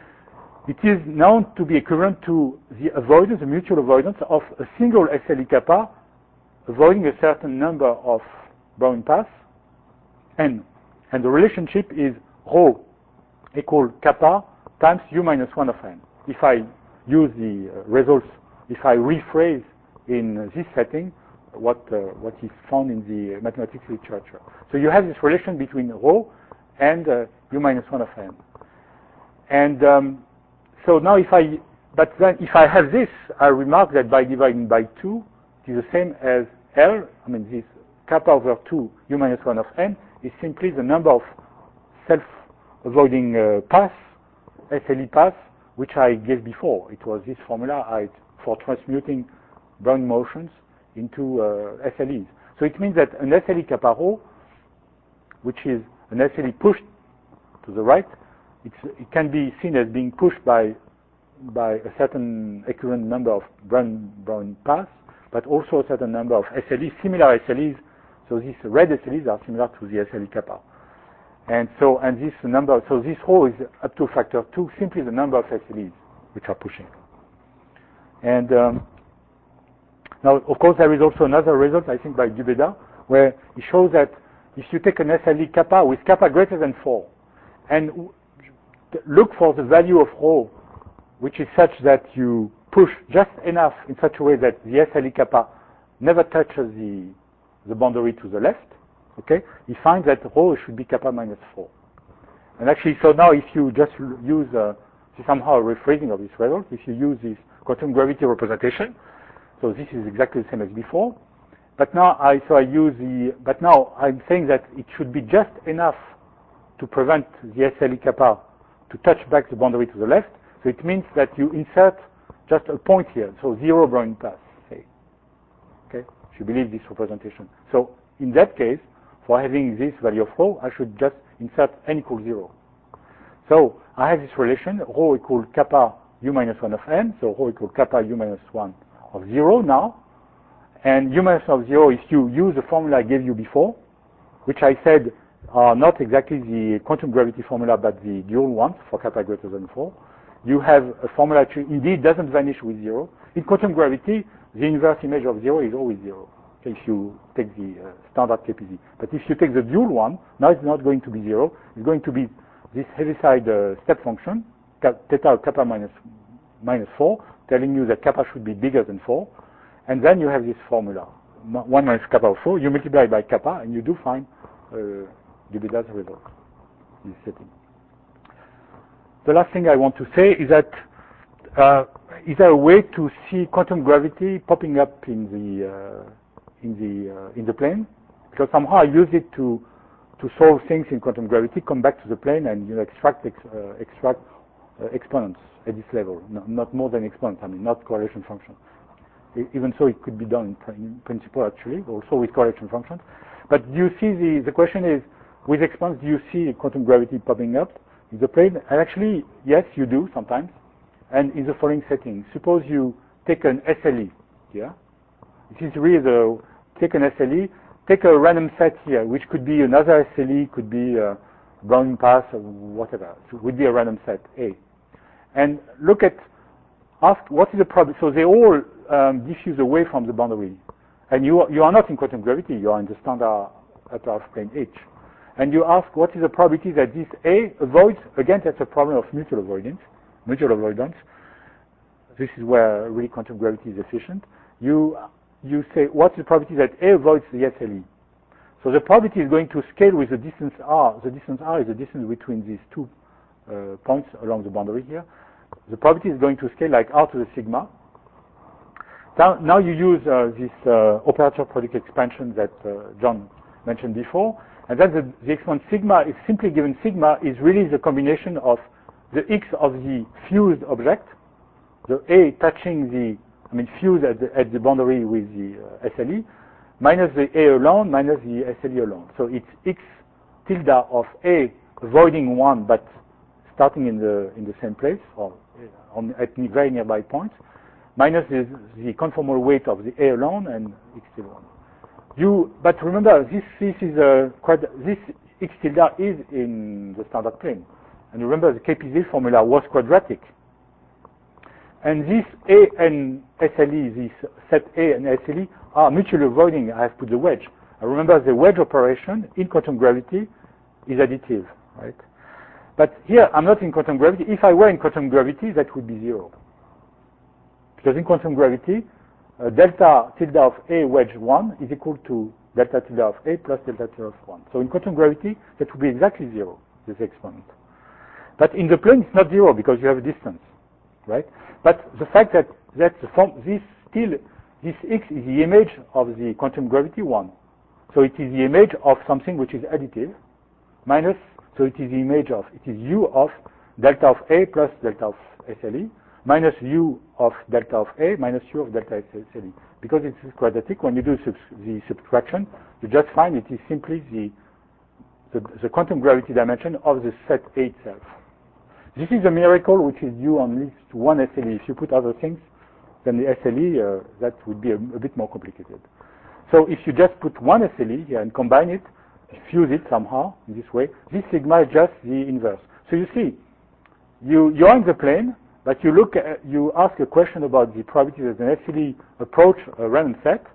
It is known to be equivalent to the avoidance, the mutual avoidance of a single S L E kappa avoiding a certain number of Brownian paths, n. And the relationship is rho equal kappa times u minus one of n. If I use the uh, results, if I rephrase in this setting, what uh, what is found in the mathematics literature. So you have this relation between rho and uh, u minus one of n. And um, so now if I, but then if I have this, I remark that by dividing by two, it is the same as L, I mean this kappa over two u minus one of n is simply the number of self-avoiding uh, paths, S L E paths, which I gave before. It was this formula I, for transmuting Brownian motions into uh, S L Es. So it means that an S L E kappa rho, which is an S L E pushed to the right, it's, it can be seen as being pushed by by a certain equivalent number of Brownian, Brownian paths, but also a certain number of S L Es, similar S L Es. So these red S L Es are similar to the S L E kappa. And so, and this number, so this rho is up to factor two, simply the number of S L Es which are pushing. And um, now, of course, there is also another result, I think, by Dubeda, where it shows that if you take an S L E kappa with kappa greater than four, and look for the value of rho, which is such that you push just enough in such a way that the S L E kappa never touches the, the boundary to the left, okay, you find that rho should be kappa minus four. And actually, so now if you just use uh, somehow a rephrasing of this result, if you use this quantum gravity representation, so this is exactly the same as before, but now I, so I use the, but now I'm saying that it should be just enough to prevent the S L E kappa to touch back the boundary to the left. So it means that you insert just a point here, so zero Brownian path, say. Okay, if you believe this representation. So in that case, for having this value of rho, I should just insert n equals zero. So I have this relation, rho equal kappa u minus one of n, so rho equal kappa u minus one of zero now. And u minus one of zero, if you use the formula I gave you before, which I said are not exactly the quantum gravity formula, but the dual ones for kappa greater than four. You have a formula which indeed doesn't vanish with zero. In quantum gravity, the inverse image of zero is always zero, okay, if you take the uh, standard K P Z. But if you take the dual one, now it's not going to be zero. It's going to be this Heaviside uh, step function, theta kappa minus, minus four, telling you that kappa should be bigger than four. And then you have this formula, one minus kappa of four. You multiply by kappa, and you do find uh, Dubedat's result, this setting. The last thing I want to say is that uh, is there a way to see quantum gravity popping up in the uh, in the uh, in the plane? Because somehow I use it to to solve things in quantum gravity, come back to the plane, and you know, extract ex, uh, extract uh, exponents at this level, no, not more than exponents. I mean, not correlation functions. Even so, it could be done in, in principle actually, also with correlation functions. But do you see the the question is, with exponents, do you see quantum gravity popping up in the plane? And actually, yes, you do sometimes. And in the following setting, suppose you take an S L E here. This is really the, take an S L E, take a random set here, which could be another S L E, could be a Brownian path or whatever. So it would be a random set, A. And look at, ask what is the probability. So they all um, diffuse away from the boundary. And you, you are not in quantum gravity, you are in the standard upper half plane H. And you ask what is the probability that this A avoids, again that's a problem of mutual avoidance, mutual avoidance. This is where really quantum gravity is efficient. You, you say what's the probability that A avoids the S L E. So the probability is going to scale with the distance R. The distance R is the distance between these two uh, points along the boundary here. The probability is going to scale like R to the sigma. Now, now you use uh, this uh, operator product expansion that uh, John mentioned before. And then the, the exponent sigma is simply given sigma is really the combination of the x of the fused object, the A touching the, I mean, fused at the, at the boundary with the uh, S L E, minus the A alone, minus the S L E alone. So it's x tilde of A avoiding one, but starting in the in the same place, or on, at very nearby points, minus the, the conformal weight of the A alone and x tilde one. You, but remember, this this is a quite this x tilde is in the standard plane, and remember the K P Z formula was quadratic. And this A and S L E, this set A and S L E, are mutually avoiding. I have put the wedge. I remember the wedge operation in quantum gravity is additive, right? But here I'm not in quantum gravity. If I were in quantum gravity, that would be zero, because in quantum gravity, Uh, delta tilde of A wedge one is equal to delta tilde of A plus delta tilde of one. So in quantum gravity, that would be exactly zero, this exponent. But in the plane, it's not zero because you have a distance, right? But the fact that, that the form, this still, this x is the image of the quantum gravity one. So it is the image of something which is additive, minus, so it is the image of, it is u of delta of A plus delta of S L E, minus u of delta of A minus u of delta S L E. Because it is quadratic, when you do subs the subtraction, you just find it is simply the, the, the quantum gravity dimension of the set A itself. This is a miracle which is due on at least one S L E. If you put other things than the S L E, uh, that would be a, a bit more complicated. So if you just put one S L E here and combine it, fuse it somehow in this way, this sigma is just the inverse. So you see, you, you are in the plane, but you look at, you ask a question about the probability that an S L E approach a random set.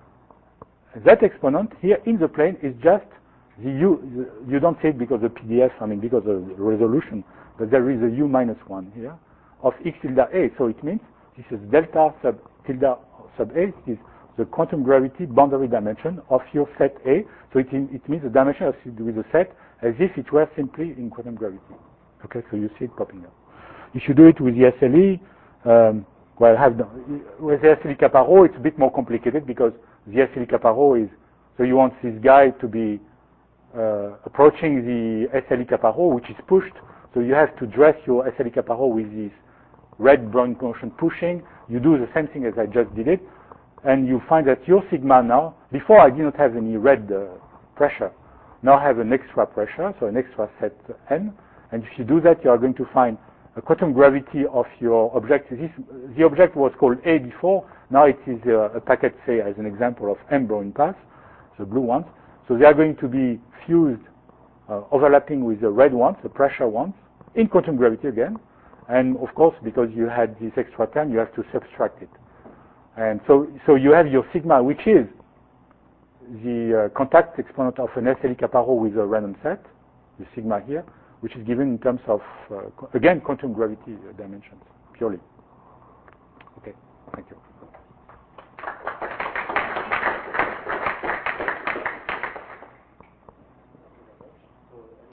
That exponent here in the plane is just the u. You don't say it because of P D F, I mean because of the resolution, but there is a u minus one here of x tilde A. So it means this is delta sub tilde sub A. This is the quantum gravity boundary dimension of your set A. So it, it means the dimension of with the set as if it were simply in quantum gravity. Okay, so you see it popping up. If you do it with the S L E, um, well, have the, with the S L E kappa rho, it's a bit more complicated because the S L E kappa rho is, so you want this guy to be uh, approaching the S L E kappa rho, which is pushed. So you have to dress your S L E kappa rho with this red Brownian motion pushing. You do the same thing as I just did it, and you find that your sigma now, before I did not have any red uh, pressure, now have an extra pressure, so an extra set n, and if you do that, you are going to find a quantum gravity of your object. This, the object was called A before. Now it is uh, a packet, say, as an example of M Brownian paths, the blue ones. So they are going to be fused uh, overlapping with the red ones, the pressure ones, in quantum gravity again. And of course, because you had this extra time, you have to subtract it. And so, so you have your sigma, which is the uh, contact exponent of an S L E kappa rho with a random set, the sigma here, which is given in terms of, uh, again, quantum gravity dimensions, purely. Okay, thank you.